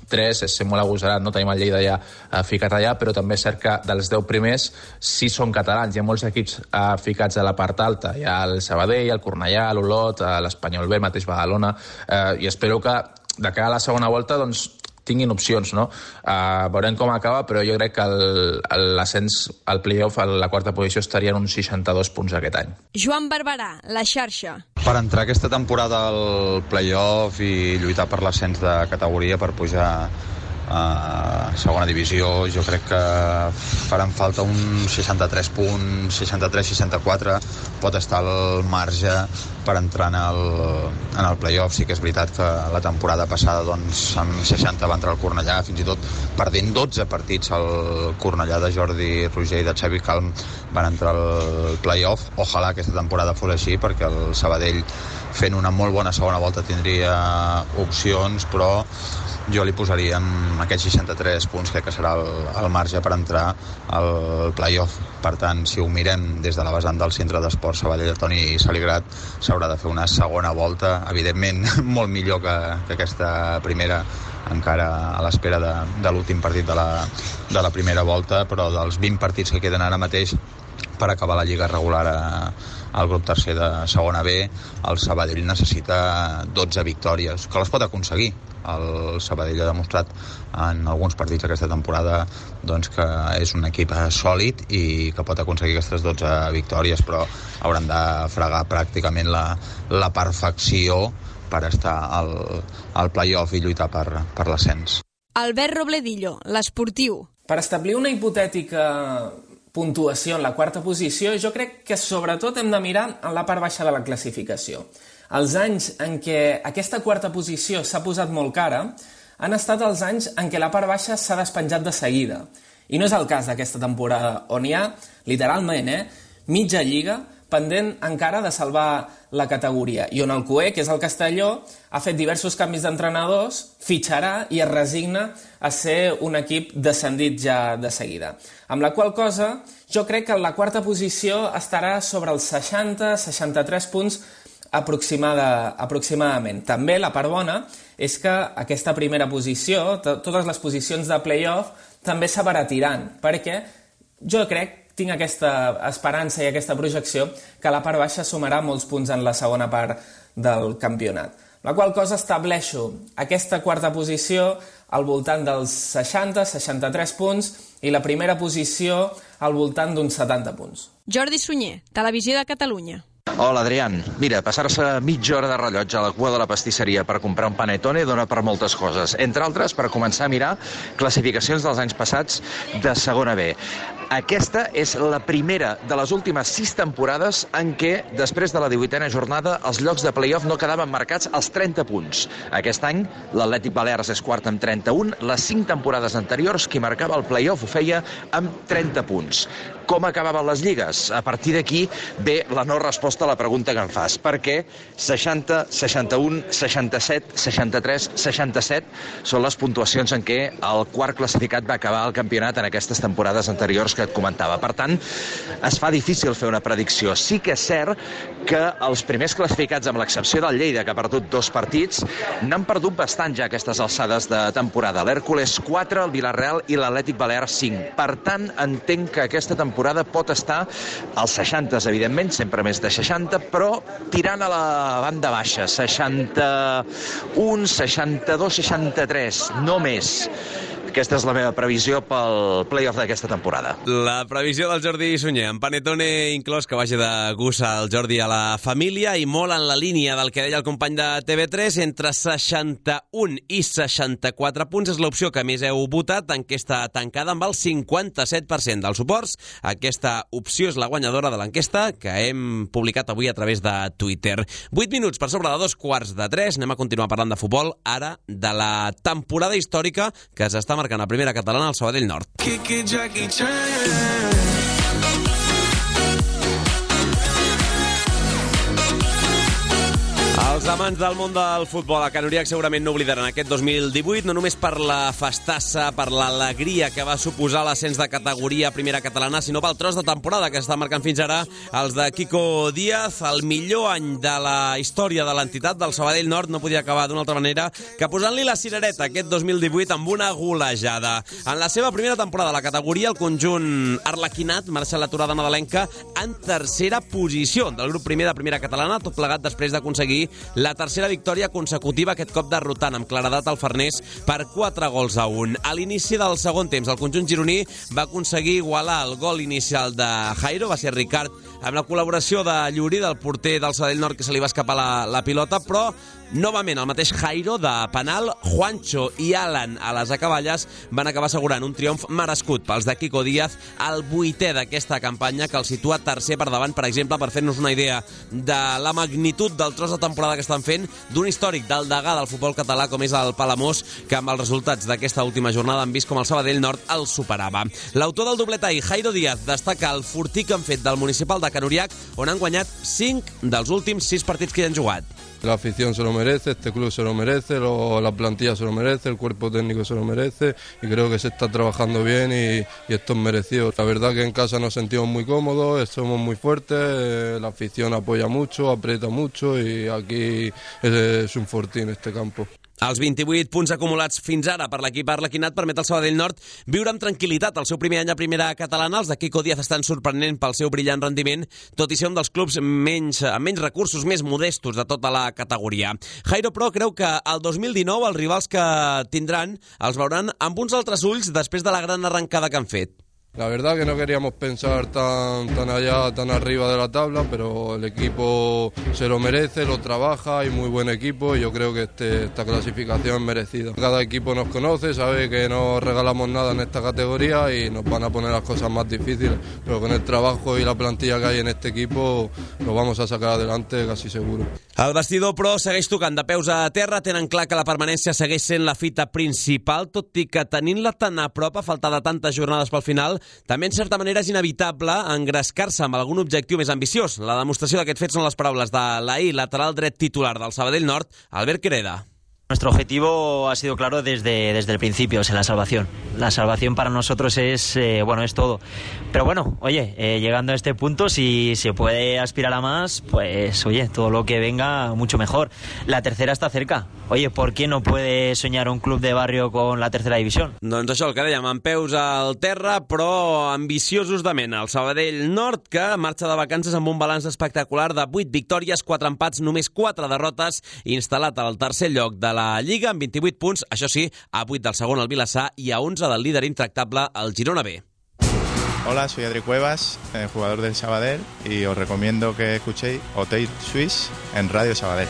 3 és ser molt agosarat, no tenim el Lleida ja ficat allà, però també és cert que dels 10 primers 6 són catalans. Hi ha molts equips ficats a la part alta. Hi ha el Sabadell, el Cornellà, l'Olot, l'Espanyol B, mateix Badalona, i espero que de cara a la segona volta doncs, tinguin opcions, no? Veurem com acaba, però jo crec que l'ascens al play-off, a la quarta posició, estaria en uns 62 punts aquest any. Joan Barberà, La Xarxa. Per entrar aquesta temporada al play-off i lluitar per l'ascens de categoria per pujar a segona divisió, jo crec que faran falta uns 63 punts, 63-64, pot estar al marge per entrar en el play-off. Sí que és veritat que la temporada passada doncs, amb 60 va entrar el Cornellà, fins i tot perdent 12 partits el Cornellà de Jordi Roger i de Xavi Calm van entrar al play-off. Ojalà aquesta temporada fos així, perquè el Sabadell fent una molt bona segona volta tindria opcions, però jo li posaria en aquests 63 punts, crec que serà el marge per entrar al play-off. Per tant, si ho mirem des de la vessant del centre d'esport Sabadell, Toni Saligrat, s'haurà de fer una segona volta, evidentment molt millor que aquesta primera, encara a l'espera de l'últim partit de la primera volta, però dels 20 partits que queden ara mateix per acabar la lliga regular al grup tercer de segona B, el Sabadell necessita 12 victòries, que les pot aconseguir. El Sabadell ha demostrat en alguns partits aquesta temporada doncs, que és un equip sòlid i que pot aconseguir aquestes 12 victòries, però hauran de fregar pràcticament la perfecció per estar al play-off i lluitar per l'ascens. Albert Robledillo, L'Esportiu. Per establir una hipotètica puntuació en la quarta posició, jo crec que sobretot hem de mirar en la part baixa de la classificació. Els anys en què aquesta quarta posició s'ha posat molt cara han estat els anys en què la part baixa s'ha despenjat de seguida. I no és el cas d'aquesta temporada, on hi ha, literalment, mitja lliga pendent encara de salvar la categoria, i on el CUE, que és el Castelló, ha fet diversos canvis d'entrenadors, fitxarà i es resigna a ser un equip descendit ja de seguida. Amb la qual cosa, jo crec que la quarta posició estarà sobre els 60-63 punts aproximadament. També la part bona és que aquesta primera posició, totes les posicions de play-off, també s'abaratiran, perquè jo tinc aquesta esperança i aquesta projecció que la part baixa sumarà molts punts en la segona part del campionat. La qual cosa estableixo aquesta quarta posició al voltant dels 60-63 punts i la primera posició al voltant d'uns 70 punts. Jordi Sunyer, Televisió de Catalunya. Hola, Adrián. Mira, passar-se mitja hora de rellotge a la cua de la pastisseria per comprar un panetone dona per moltes coses. Entre altres, per començar a mirar classificacions dels anys passats de segona B. Aquesta és la primera de les últimes 6 temporades en què, després de la 18a jornada, els llocs de play-off no quedaven marcats als 30 punts. Aquest any, l'Atlètic Balears és quart amb 31, les 5 temporades anteriors, qui marcava el play-off ho feia amb 30 punts. Com acabaven les lligues? A partir d'aquí ve la no resposta a la pregunta que em fas. Per què 60, 61, 67, 63, 67 són les puntuacions en què el quart classificat va acabar el campionat en aquestes temporades anteriors que et comentava. Per tant, es fa difícil fer una predicció. Sí que és cert que els primers classificats, amb l'excepció del Lleida, que ha perdut 2 partits, n'han perdut bastant ja aquestes alçades de temporada. L'Hèrcules 4, el Villarreal i l'Atlètic Balears 5. Per tant, entenc que aquesta temporada pot estar als 60, evidentment, sempre més de 60, però tirant a la banda baixa, 61, 62, 63, no més. Aquesta és la meva previsió pel play-off d'aquesta temporada. La previsió del Jordi Sunyer, amb panetone inclòs, que vagi de gust al Jordi a la família, i molt en la línia del que deia el company de TV3, entre 61 i 64 punts és l'opció que més heu votat, enquesta tancada amb el 57% dels suports. Aquesta opció és la guanyadora de l'enquesta que hem publicat avui a través de Twitter. 8 minuts per sobre de 2:45, anem a continuar parlant de futbol, ara de la temporada històrica que s'està marcant a primera catalana al Sabadell Nord. El Els amants del món del futbol a Can Uriach segurament no oblidaran aquest 2018, no només per la festassa, per l'alegria que va suposar l'ascens de categoria primera catalana, sinó pel tros de temporada que s'està marcant fins ara els de Quico Díaz. El millor any de la història de l'entitat del Sabadell Nord no podia acabar d'una altra manera que posant-li la cirereta aquest 2018 amb una golejada. En la seva primera temporada a la categoria, el conjunt arlequinat marxa a l'aturada nadalenca en tercera posició del grup primer de primera catalana, tot plegat després d'aconseguir la tercera victòria consecutiva, aquest cop derrotant amb claredat al Farners per 4-1. A l'inici del segon temps, el conjunt gironí va aconseguir igualar el gol inicial de Jairo, va ser Ricard, amb la col·laboració de Lluri, del porter del Sabadell Nord, que se li va escapar la pilota, però novament el mateix Jairo de penal, Juancho i Alan a les acaballes van acabar assegurant un triomf merescut pels de Quico Díaz, el 8è d'aquesta campanya, que el situa tercer per davant, per exemple, per fer-nos una idea de la magnitud del tros de temporada que estan fent, d'un històric del degà del futbol català com és el Palamós, que amb els resultats d'aquesta última jornada han vist com el Sabadell Nord el superava. L'autor del doblet ahir, Jairo Díaz, destaca el fortí que han fet del municipal de Can Uriach, on han guanyat 5 dels últims 6 partits que hi han jugat. La afición se lo merece, este club se lo merece, la plantilla se lo merece, el cuerpo técnico se lo merece y creo que se está trabajando bien y esto es merecido. La verdad que en casa nos sentimos muy cómodos, somos muy fuertes, la afición apoya mucho, aprieta mucho y aquí es un fortín este campo. Els 28 punts acumulats fins ara per l'equip arlequinat permet al Sabadell Nord viure amb tranquil·litat el seu primer any a primera catalana. Els de Quico Díaz estan sorprenent pel seu brillant rendiment, tot i ser un dels clubs amb menys recursos, més modestos de tota la categoria. Jairo, però, creu que el 2019 els rivals que tindran els veuran amb uns altres ulls després de la gran arrencada que han fet. La verdad que no queríamos pensar tan allá, tan arriba de la tabla, pero el equipo se lo merece, lo trabaja, hay muy buen equipo y yo creo que esta clasificación es merecida. Cada equipo nos conoce, sabe que no regalamos nada en esta categoría y nos van a poner las cosas más difíciles, pero con el trabajo y la plantilla que hay en este equipo lo vamos a sacar adelante casi seguro. El vestidor, però, segueix tocant de peus a terra, tenen clar que la permanència segueix sent la fita principal, tot i que tenint-la tan a prop, a falta de tantes jornades pel final, també en certa manera és inevitable engrescar-se amb algun objectiu més ambiciós. La demostració d'aquest fet són les paraules de l'ahir lateral dret titular del Sabadell Nord, Albert Quereda. Nuestro objetivo ha sido claro desde el principio, es la salvación. La salvación para nosotros es todo. Pero bueno, oye, llegando a este punto, si se puede aspirar a más, pues oye, todo lo que venga, mucho mejor. La tercera está cerca. Oye, ¿por qué no puede soñar un club de barrio con la tercera división? Doncs això, el que dèiem, amb peus al terra, però ambiciosos de mena. El Sabadell Nord, que marxa de vacances amb un balanç espectacular de 8 victòries, 4 empats, només 4 derrotes, instal·lat al tercer lloc de la Lliga amb 28 punts, això sí, a 8 del segon el Vilassar i a 11 del líder intractable el Girona B. Hola, soy Adri Cuevas, jugador del Sabadell, y os recomiendo que escuchéis Hotel Suisse en Radio Sabadell.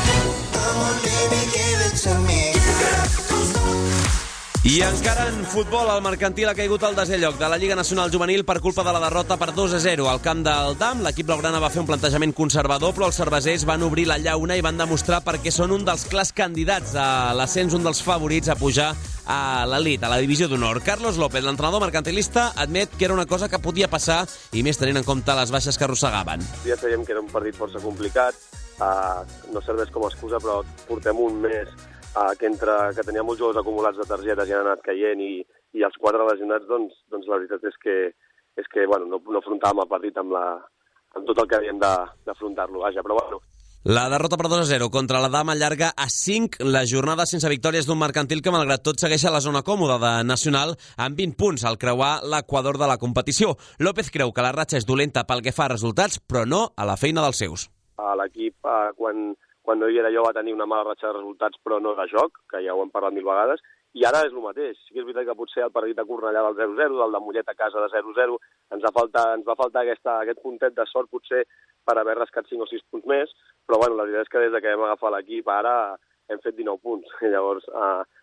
I encara en futbol, el Mercantil ha caigut al desè lloc de la Lliga Nacional Juvenil per culpa de la derrota per 2-0 al camp del DAM. L'equip blaugrana va fer un plantejament conservador, però els cervesers van obrir la llauna i van demostrar perquè són un dels clars candidats a l'ascens, un dels favorits a pujar a l'elit, a la divisió d'honor. Carlos López, l'entrenador mercantilista, admet que era una cosa que podia passar i més tenint en compte les baixes que arrossegaven. Ja sabíem que era un partit força complicat, no serveix com a excusa, però portem un mes que tenia molts jugadors acumulats de targetes i han anat caient i els 4 lesionats, doncs la veritat és que no afrontàvem el partit amb tot el que havíem d'afrontar-lo. Però La derrota per 2-0 contra la Dama allarga a 5 les jornades sense victòries d'un Mercantil que, malgrat tot, segueix a la zona còmoda de Nacional amb 20 punts al creuar l'equador de la competició. López creu que la ratxa és dolenta pel que fa a resultats, però no a la feina dels seus. L'equip, quan no hi era jo, va tenir una mala ratxa de resultats, però no de joc, que ja ho hem parlat 1000 vegades, i ara és el mateix. Sí que és veritat que potser el partit de Cornellà del 0-0, del de Mollet a casa de 0-0, ens va faltar aquest puntet de sort potser per haver rascat 5 o 6 punts més, però la veritat és que des que vam agafar l'equip ara hem fet 19 punts. Llavors,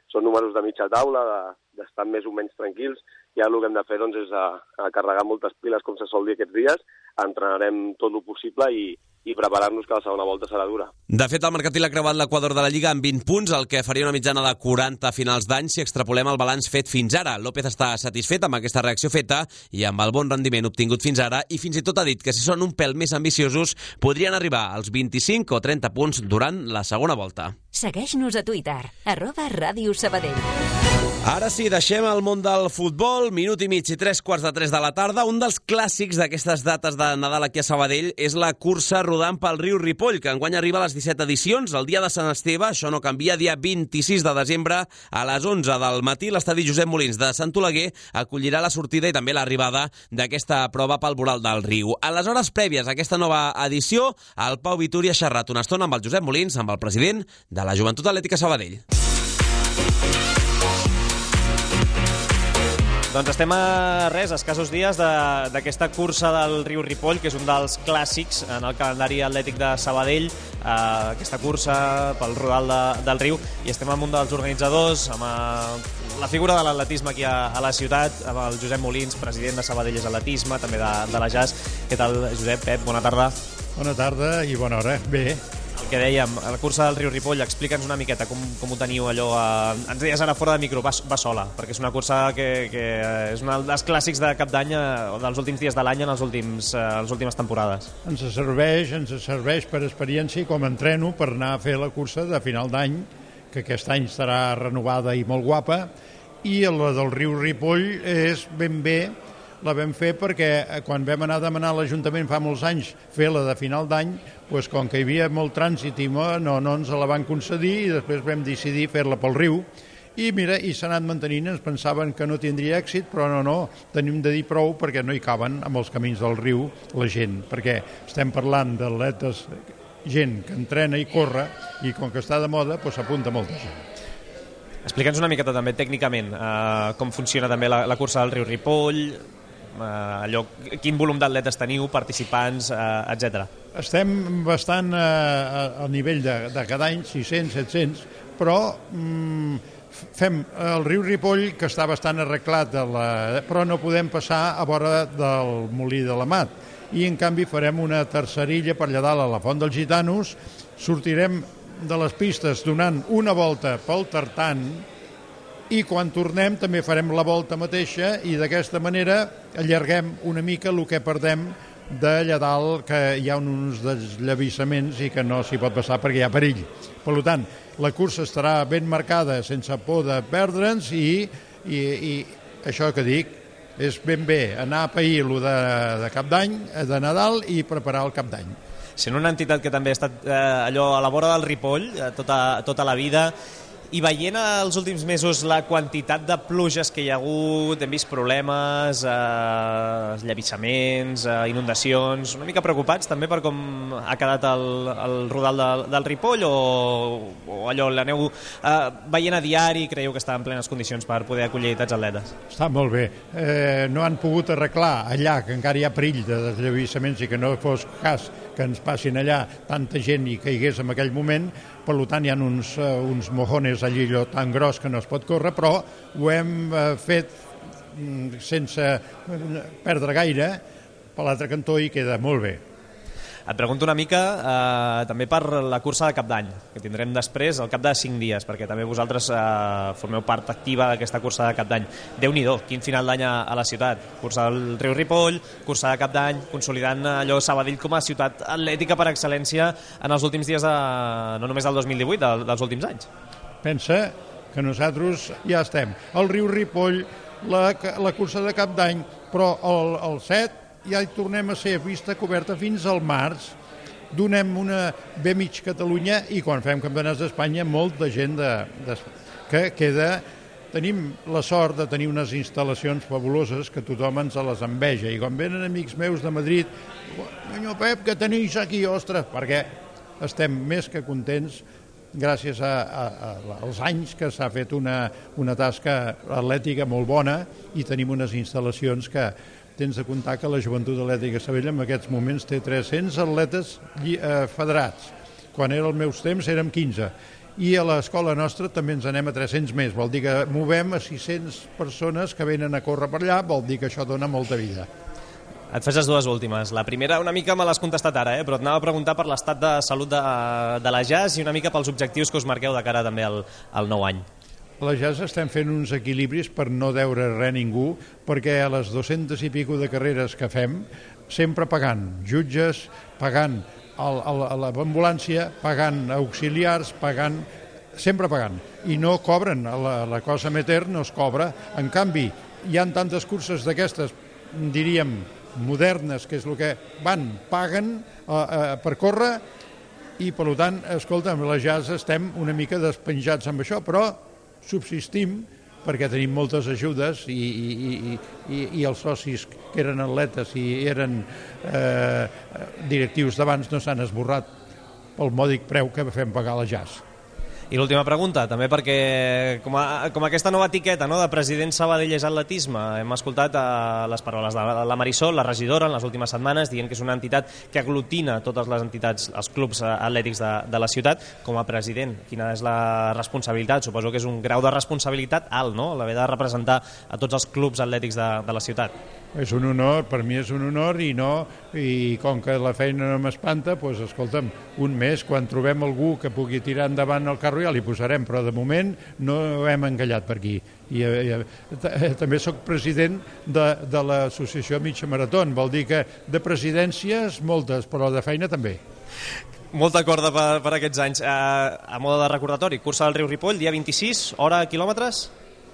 són números de mitja taula, d'estar més o menys tranquils, i ara el que hem de fer doncs, és a carregar moltes piles, com se sol dir aquests dies, entrenarem tot el possible i preparar-nos que la segona volta serà dura. De fet, el Mercantil ha creuat l'equador de la Lliga amb 20 punts, el que faria una mitjana de 40 a finals d'any si extrapolem el balanç fet fins ara. López està satisfet amb aquesta reacció feta i amb el bon rendiment obtingut fins ara, i fins i tot ha dit que si són un pèl més ambiciosos podrien arribar als 25 o 30 punts durant la segona volta. Segueix-nos a Twitter, @RadioSabadell. Ara sí, deixem el món del futbol, minut i mig i 3:15 de la tarda. Un dels clàssics d'aquestes dates de Nadal aquí a Sabadell és la cursa rodant pel riu Ripoll, que enguany arriba a les 17 edicions. El dia de Sant Esteve, això no canvia, dia 26 de desembre, a les 11 del matí, l'estadi Josep Molins de Sant Oleguer acollirà la sortida i també l'arribada d'aquesta prova pel voral del riu. A les hores prèvies a aquesta nova edició, el Pau Vituri ha xerrat una estona amb el Josep Molins, amb el president de la Joventut Atlètica Sabadell. Doncs estem a escassos dies d'aquesta cursa del riu Ripoll, que és un dels clàssics en el calendari atlètic de Sabadell, aquesta cursa pel rodal del riu, i estem amb un dels organitzadors, amb la figura de l'atletisme aquí a la ciutat, amb el Josep Molins, president de Sabadell Atletisme, també de la JAS. Què tal, Josep? Pep, bona tarda. Bona tarda i bona hora. Bé. El que dèiem, la cursa del riu Ripoll, explica'ns una miqueta com ho teniu allò. Ens deies ara fora de micro, va sola, perquè és una cursa que és un dels clàssics de cap d'any o dels últims dies de l'any en les últimes temporades. Ens serveix per experiència com entreno per anar a fer la cursa de final d'any, que aquest any serà renovada i molt guapa, i la del riu Ripoll és ben bé. La vam fer perquè quan vam anar a demanar a l'Ajuntament fa molts anys fer la de final d'any, doncs com que hi havia molt trànsit i no ens la van concedir, i després vam decidir fer-la pel riu. I mira, i s'ha anat mantenint. Ens pensaven que no tindria èxit, però no, tenim de dir prou perquè no hi caben amb els camins del riu la gent, perquè estem parlant d'atletes, gent que entrena i corre, i com que està de moda, doncs s'apunta molta gent. Explica'ns una miqueta també tècnicament com funciona també la cursa del riu Ripoll, quin volum d'atletes teniu, participants, etc. Estem bastant a nivell de cada any, 600, 700, però fem el riu Ripoll, que està bastant arreglat, però no podem passar a vora del Molí de l'Amat. I en canvi farem una tercerilla per allà dalt a la Font dels Gitanos, sortirem de les pistes donant una volta pel tartan, i quan tornem també farem la volta mateixa, i d'aquesta manera allarguem una mica el que perdem d'allà dalt, que hi ha uns deslavissaments i que no s'hi pot passar perquè hi ha perill. Per tant, la cursa estarà ben marcada sense por de perdre'ns, i això que dic és ben bé anar a pair-lo de cap d'any, de Nadal, i preparar el cap d'any. Sent una entitat que també ha estat allò a la vora del Ripoll tota la vida, i veient els últims mesos la quantitat de pluges que hi ha hagut, hem vist problemes, esllevissaments, inundacions, una mica preocupats també per com ha quedat el rodal del Ripoll, o allò l'aneu veient a diari, creieu que està en plenes condicions per poder acollir tants atletes? Està molt bé. No han pogut arreglar allà, que encara hi ha perill de desllevissaments i que no fos cas que ens passin allà tanta gent i caigués en aquell moment. Per tant, hi ha uns mojones allí tan gros que no es pot córrer, però ho hem fet sense perdre gaire per l'altre cantó i queda molt bé. Et pregunto una mica també per la cursa de cap d'any, que tindrem després al cap de 5 dies, perquè també vosaltres formeu part activa d'aquesta cursa de cap d'any. Déu-n'hi-do, quin final d'any a la ciutat. Cursa del riu Ripoll, cursa de cap d'any, consolidant allò Sabadell com a ciutat atlètica per excel·lència en els últims dies, no només del 2018, dels últims anys. Pensa que nosaltres ja estem. El riu Ripoll, la cursa de cap d'any, però el 7 ja hi tornem a ser vista coberta fins al març. Donem una bé mig Catalunya, i quan fem campionats d'Espanya molta gent que queda. Tenim la sort de tenir unes instal·lacions fabuloses que tothom ens les enveja, i quan venen amics meus de Madrid, senyor Pep, que tenéis aquí, ostres, perquè estem més que contents gràcies als anys que s'ha fet una tasca atlètica molt bona, i tenim unes instal·lacions que tens de comptar que la Joventut Atlètica Sabadell en aquests moments té 300 atletes federats. Quan era els meus temps érem 15. I a l'escola nostra també ens anem a 300 més, vol dir que movem a 600 persones que venen a córrer per allà, vol dir que això dona molta vida. Et fes les dues últimes. La primera una mica me l'has contestat ara, però et anava a preguntar per l'estat de salut de la Jazz i una mica pels objectius que us marqueu de cara també al nou any. A la Jazz estem fent uns equilibris per no deure res a ningú, perquè a les 200 i pico de carreres que fem, sempre pagant jutges, pagant l'ambulància, pagant auxiliars, sempre pagant. I no cobren, la cosa meter no es cobra. En canvi, hi ha tantes curses d'aquestes, diríem, modernes, que és el que paguen per córrer, i per tant, escolta, amb la Jazz estem una mica despenjats amb això, però subsistim perquè tenim moltes ajudes i els socis que eren atletes i eren directius d'abans no s'han esborrat pel mòdic preu que fem pagar a la Jazz. I l'última pregunta, també perquè com aquesta nova etiqueta de president Sabadell és atletisme, hem escoltat les paraules de la Marisol, la regidora, en les últimes setmanes, dient que és una entitat que aglutina totes les entitats, els clubs atlètics de la ciutat. Com a president, quina és la responsabilitat? Suposo que és un grau de responsabilitat alt, no?, l'haver de representar a tots els clubs atlètics de la ciutat. És un honor, per mi és un honor, i com que la feina no m'espanta, doncs escolta'm, un mes, quan trobem algú que pugui tirar endavant el carro ja li posarem, però de moment no hem encallat per aquí. També sóc president de l'associació Mitja Marató, vol dir que de presidències moltes, però de feina també. Molta corda per aquests anys. A mode de recordatori, cursa del Riu Ripoll, dia 26, hora, quilòmetres?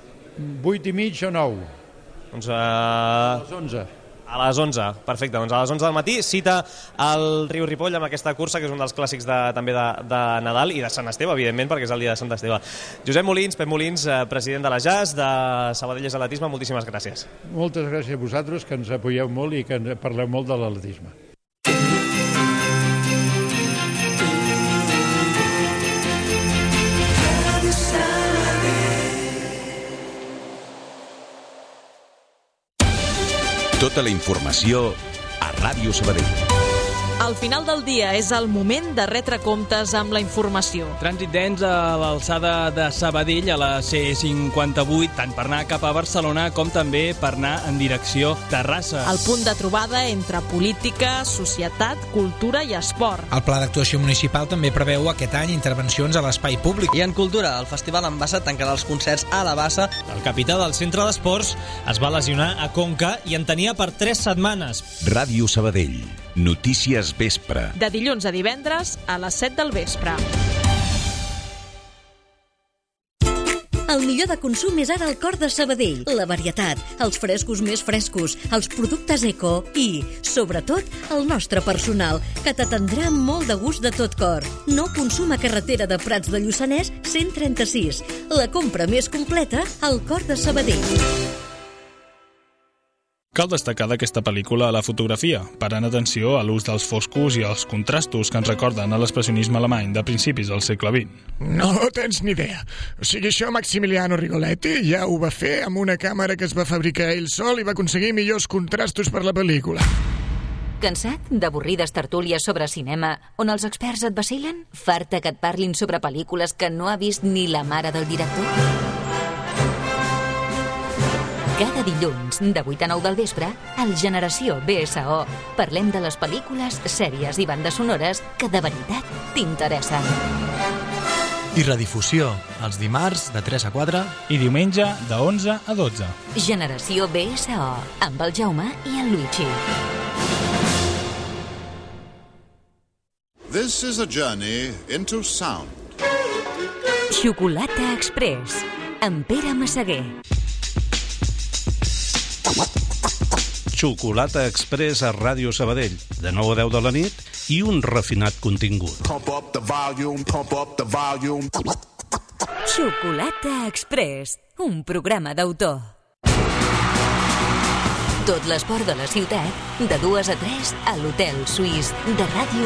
8:30 o 9. Doncs a les 11. A les 11, perfecte. Doncs a les 11 del matí, cita al Riu Ripoll amb aquesta cursa, que és un dels clàssics també de Nadal i de Sant Esteve, evidentment, perquè és el dia de Sant Esteve. Josep Molins, Pep Molins, president de la Jazz, de Sabadell Atletisme, moltíssimes gràcies. Moltes gràcies a vosaltres, que ens apoyeu molt i que parleu molt de l'atletisme. Tota la informació a Ràdio Sabadell. Al final del dia és el moment de retre comptes amb la informació. Trànsit dens a l'alçada de Sabadell, a la C58, tant per anar cap a Barcelona com també per anar en direcció Terrassa. El punt de trobada entre política, societat, cultura i esport. El Pla d'Actuació Municipal també preveu aquest any intervencions a l'espai públic. I en cultura, el Festival en Bassa tancarà els concerts a la Bassa. El capità del centre d'esports es va lesionar a Conca i en tenia per 3 setmanes. Ràdio Sabadell. Notícies vespre. De dilluns a divendres a les 7 del vespre. El millor de consum és ara al cor de Sabadell. La varietat, els frescos més frescos, els productes eco i, sobretot, el nostre personal, que t'atendrà amb molt de gust de tot cor. Nou consum a carretera de Prats de Lluçanès 136. La compra més completa al cor de Sabadell. Cal destacar d'aquesta pel·lícula la fotografia, parant atenció a l'ús dels foscos i els contrastos que ens recorden a l'expressionisme alemany de principis del segle XX. No tens ni idea. O sigui, això Maximiliano Rigoletti ja ho va fer amb una càmera que es va fabricar ell sol i va aconseguir millors contrastos per la pel·lícula. Cansat d'avorrides tertúlies sobre cinema on els experts et vacilen? Farta que et parlin sobre pel·lícules que no ha vist ni la mare del director? Cada dilluns, de 8 a 9 del vespre, al Generació BSO, parlem de les pel·lícules, sèries i bandes sonores que de veritat t'interessen. I redifusió, els dimarts de 3 a 4 i diumenge de 11 a 12. Generació BSO, amb el Jaume i el Luigi. This is a journey into sound. Xocolata Express, amb Pere Massaguer. Xocolata Express a Ràdio Sabadell, de 9 a 10 de la nit i un refinat contingut. Pump up the volume, pump up the volume. Xocolata Express, un programa d'autor. Tot l'esport de la ciutat, de 2 a 3 a l'Hotel Suís de Ràdio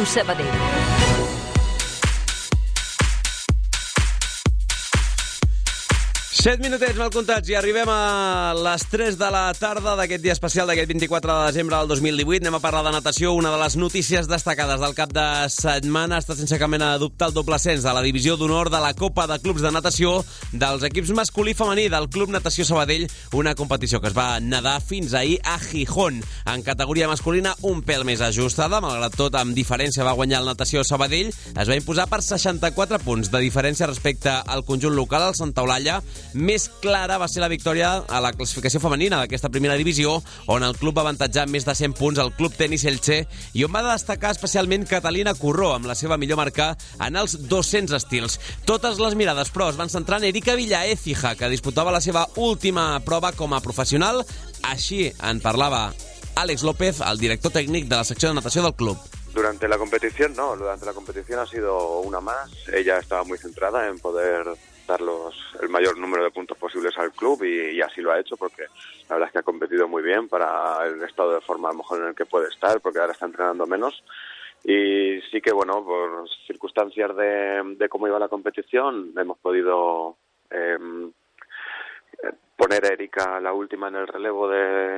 Sabadell. 7 minutets mal comptats i arribem a les 3 de la tarda d'aquest dia especial d'aquest 24 de desembre del 2018. Anem a parlar de natació. Una de les notícies destacades del cap de setmana està sense cap mena de dubte el doble ascens de la divisió d'honor de la Copa de Clubs de Natació dels equips masculí i femení del Club Natació Sabadell, una competició que es va nedar fins ahir a Gijón. En categoria masculina, un pèl més ajustada, malgrat tot, amb diferència va guanyar el Natació Sabadell, es va imposar per 64 punts de diferència respecte al conjunt local, el Santa Eulàlia. Més clara va ser la victòria a la classificació femenina d'aquesta primera divisió, on el club va avantatjar més de 100 punts al Club Tenis Elche i on va destacar especialment Catalina Curró amb la seva millor marca en els 200 estils. Totes les mirades, però, es van centrar en Erika Villaécija, que disputava la seva última prova com a professional. Així en parlava Àlex López, el director técnic de la secció de natació del club. Durante la competición ha sido una más. Ella estaba muy centrada en poder dar el mayor número de puntos posibles al club y así lo ha hecho, porque la verdad es que ha competido muy bien para el estado de forma a lo mejor en el que puede estar, porque ahora está entrenando menos. Y sí que, bueno, por circunstancias de cómo iba la competición, hemos podido poner a Erika la última en el relevo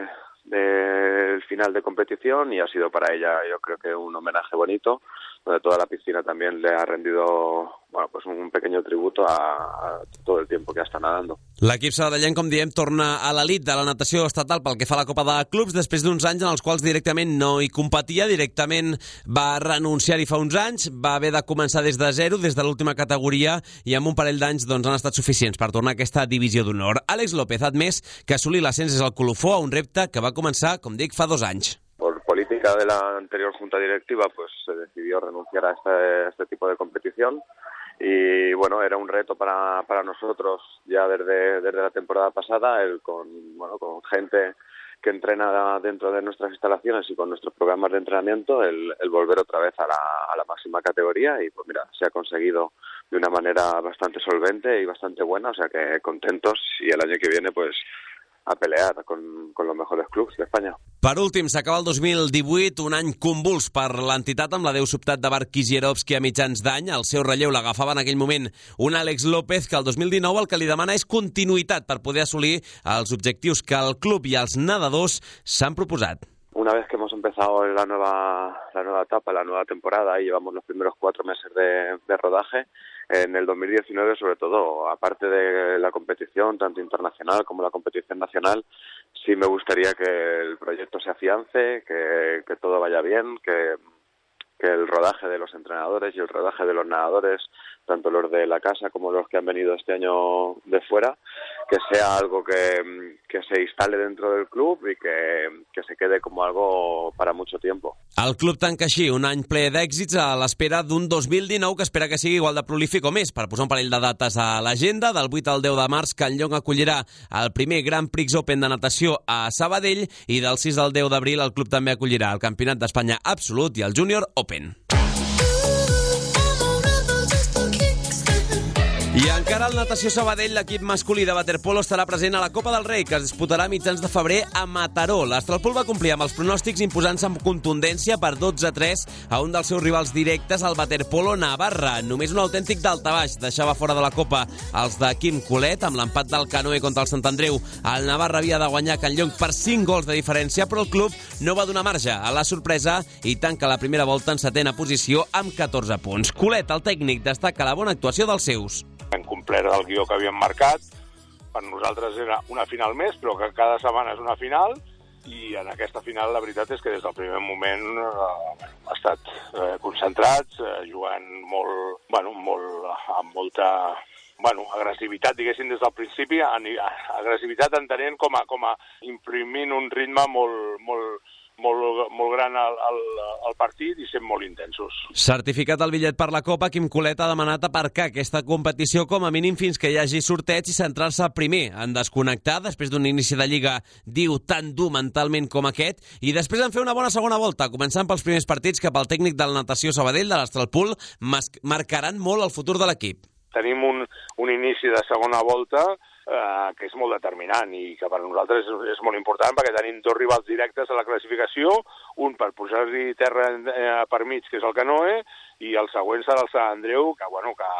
del final de competición, y ha sido para ella, yo creo que un homenaje bonito, donde toda la piscina también le ha rendido, bueno, pues un pequeño tributo a todo el tiempo que ha estado nadando. L'equip sabadellenc, com diem, torna a l'elit de la natació estatal pel que fa a la Copa de Clubs després d'uns anys en els quals directament no hi competia, directament va renunciar-hi fa uns anys, va haver de començar des de zero, des de l'última categoria, i amb un parell d'anys doncs, han estat suficients per tornar a aquesta divisió d'honor. Àlex López ha admès que assolir l'ascens és el colofó a un repte que va començar, com dic, fa 2 anys. Por política de la anterior junta directiva, pues se decidió renunciar a este tipo de competición. Y bueno, era un reto para nosotros ya desde la temporada pasada, con gente que entrena dentro de nuestras instalaciones y con nuestros programas de entrenamiento, el volver otra vez a la máxima categoría, y pues mira, se ha conseguido de una manera bastante solvente y bastante buena, o sea que contentos, y el año que viene pues a pelear con los mejores clubs d'Espanya. Per últim, s'acaba el 2018, un any convuls per l'entitat amb l'adeu sobtat de Bart Kizierovski a mitjans d'any. El seu relleu l'agafava en aquell moment un Àlex López, que el 2019 el que li demana és continuïtat per poder assolir els objectius que el club i els nedadors s'han proposat. Una vez que hemos empezado la nueva etapa, la nueva temporada, y llevamos los primeros 4 meses de rodaje, en el 2019, sobre todo, aparte de la competición, tanto internacional como la competición nacional, sí me gustaría que el proyecto se afiance, que todo vaya bien, que el rodaje de los entrenadores y el rodaje de los nadadores, tanto los de la casa como los que han venido este año de fuera, que sea algo que se instale dentro del club y que se quede como algo para mucho tiempo. El club tanca així un any ple d'èxits a l'espera d'un 2019 que espera que sigui igual de prolífic o més. Per posar un parell de dates a l'agenda, del 8 al 10 de març, Can Llong acollirà el primer Grand Prix Open de natació a Sabadell, i del 6 al 10 d'abril el club també acollirà el Campionat d'Espanya Absolut i el Júnior Open. I encara al Natació Sabadell, l'equip masculí de waterpolo estarà present a la Copa del Rei, que es disputarà a mitjans de febrer a Mataró. L'Astralpool va complir amb els pronòstics, imposant-se amb contundència per 12-3 a un dels seus rivals directes, el Waterpolo Navarra. Només un autèntic daltabaix deixava fora de la Copa els de Quim Colet, amb l'empat del Canoe contra el Sant Andreu. El Navarra havia de guanyar Can Llong per 5 gols de diferència, però el club no va donar marge a la sorpresa i tanca la primera volta en 7ª posició amb 14 punts. Colet, el tècnic, destaca la bona actuació dels seus. Hem complert el guió que havíem marcat. Per nosaltres era una final més, però que cada setmana és una final, i en aquesta final la veritat és que des del primer moment ha estat concentrats, jugant amb molta agressivitat, diguéssim, des del principi, agressivitat entenent com a imprimint un ritme molt gran al partit i sent molt intensos. Certificat el bitllet per la Copa, Quim Colet ha demanat aparcar aquesta competició com a mínim fins que hi hagi sorteig i centrar-se primer en desconnectar després d'un inici de Lliga, diu, tan dur mentalment com aquest, i després en fer una bona segona volta, començant pels primers partits que pel tècnic del Natació Sabadell, de l'Astralpool, marcaran molt el futur de l'equip. Tenim un inici de segona volta que és molt determinant i que per nosaltres és molt important, perquè tenim 2 rivals directes a la classificació, un per posar-hi terra per mig, que és el Canoe, i el següent serà el Sant Andreu, que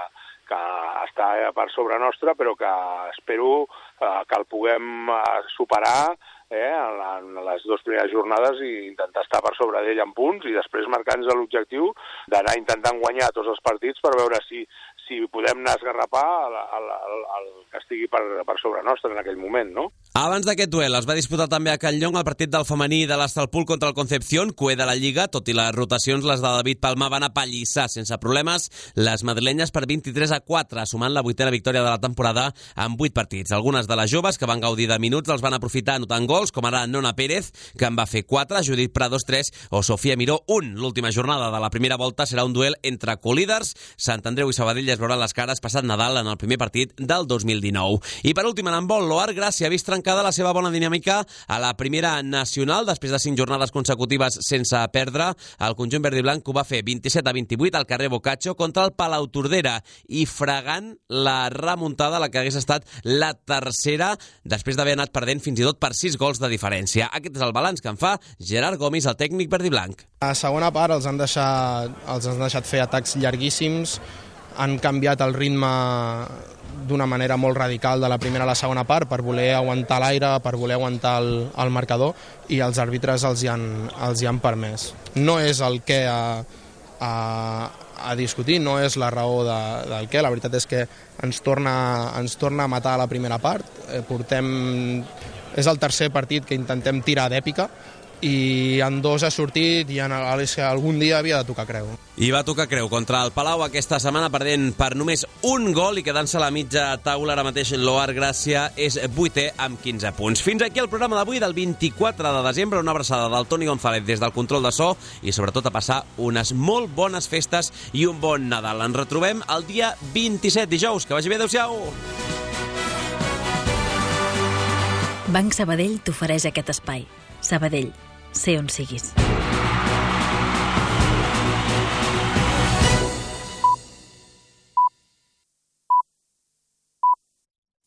que està per sobre nostra, però que espero que el puguem superar en les 2 primeres jornades i intentar estar per sobre d'ell en punts i després marcar-nos l'objectiu d'anar intentant guanyar tots els partits per veure si podem anar a esgarrapar el que estigui per sobre nostre en aquell moment, no? Abans d'aquest duel es va disputar també a Can Llong el partit del femení de l'Hastalpul contra el Concepción, cué de la Lliga, tot i les rotacions, les de David Palma van apallissar sense problemes les madrilenyes per 23-4, sumant la 8a victòria de la temporada amb 8 partits. Algunes de les joves que van gaudir de minuts els van aprofitar anotant gols, com ara Nona Pérez, que en va fer 4, Judit Prados 3 o Sofia Miró 1. L'última jornada de la primera volta serà un duel entre colíders. Sant Andreu i Sabadell es veuran les cares passat Nadal en el primer partit del 2019. I per últim, en handbol, l'Oar Gràcia ha vist trencada la seva bona dinàmica a la primera nacional després de 5 jornades consecutives sense perdre. El conjunt verd i blanc ho va fer 27-28 al carrer Boccaccio contra el Palau Tordera i fregant la remuntada, la que hagués estat la tercera després d'haver anat perdent fins i tot per 6 gols de diferència. Aquest és el balanç que en fa Gerard Gomis, el tècnic verd i blanc. A segona part els han deixat fer atacs llarguíssims, han canviat el ritme d'una manera molt radical de la primera a la segona part per voler aguantar l'aire, per voler aguantar el marcador, i els àrbitres els hi han permès. No és el què a discutir, no és la raó del què, la veritat és que ens torna a matar a la primera part. És el tercer partit que intentem tirar d'èpica i en 2 ha sortit i algun dia havia de tocar creu. I va tocar creu contra el Palau aquesta setmana, perdent per només un gol i quedant-se a la mitja taula. Ara mateix l'Oar Gràcia és 8è amb 15 punts. Fins aquí el programa d'avui del 24 de desembre. Una abraçada del Toni González des del control de so i sobretot a passar unes molt bones festes i un bon Nadal. Ens retrobem el dia 27, dijous. Que vagi bé, adeu-siau! Banc Sabadell t'ofereix aquest espai. Sabadell, sé on siguis.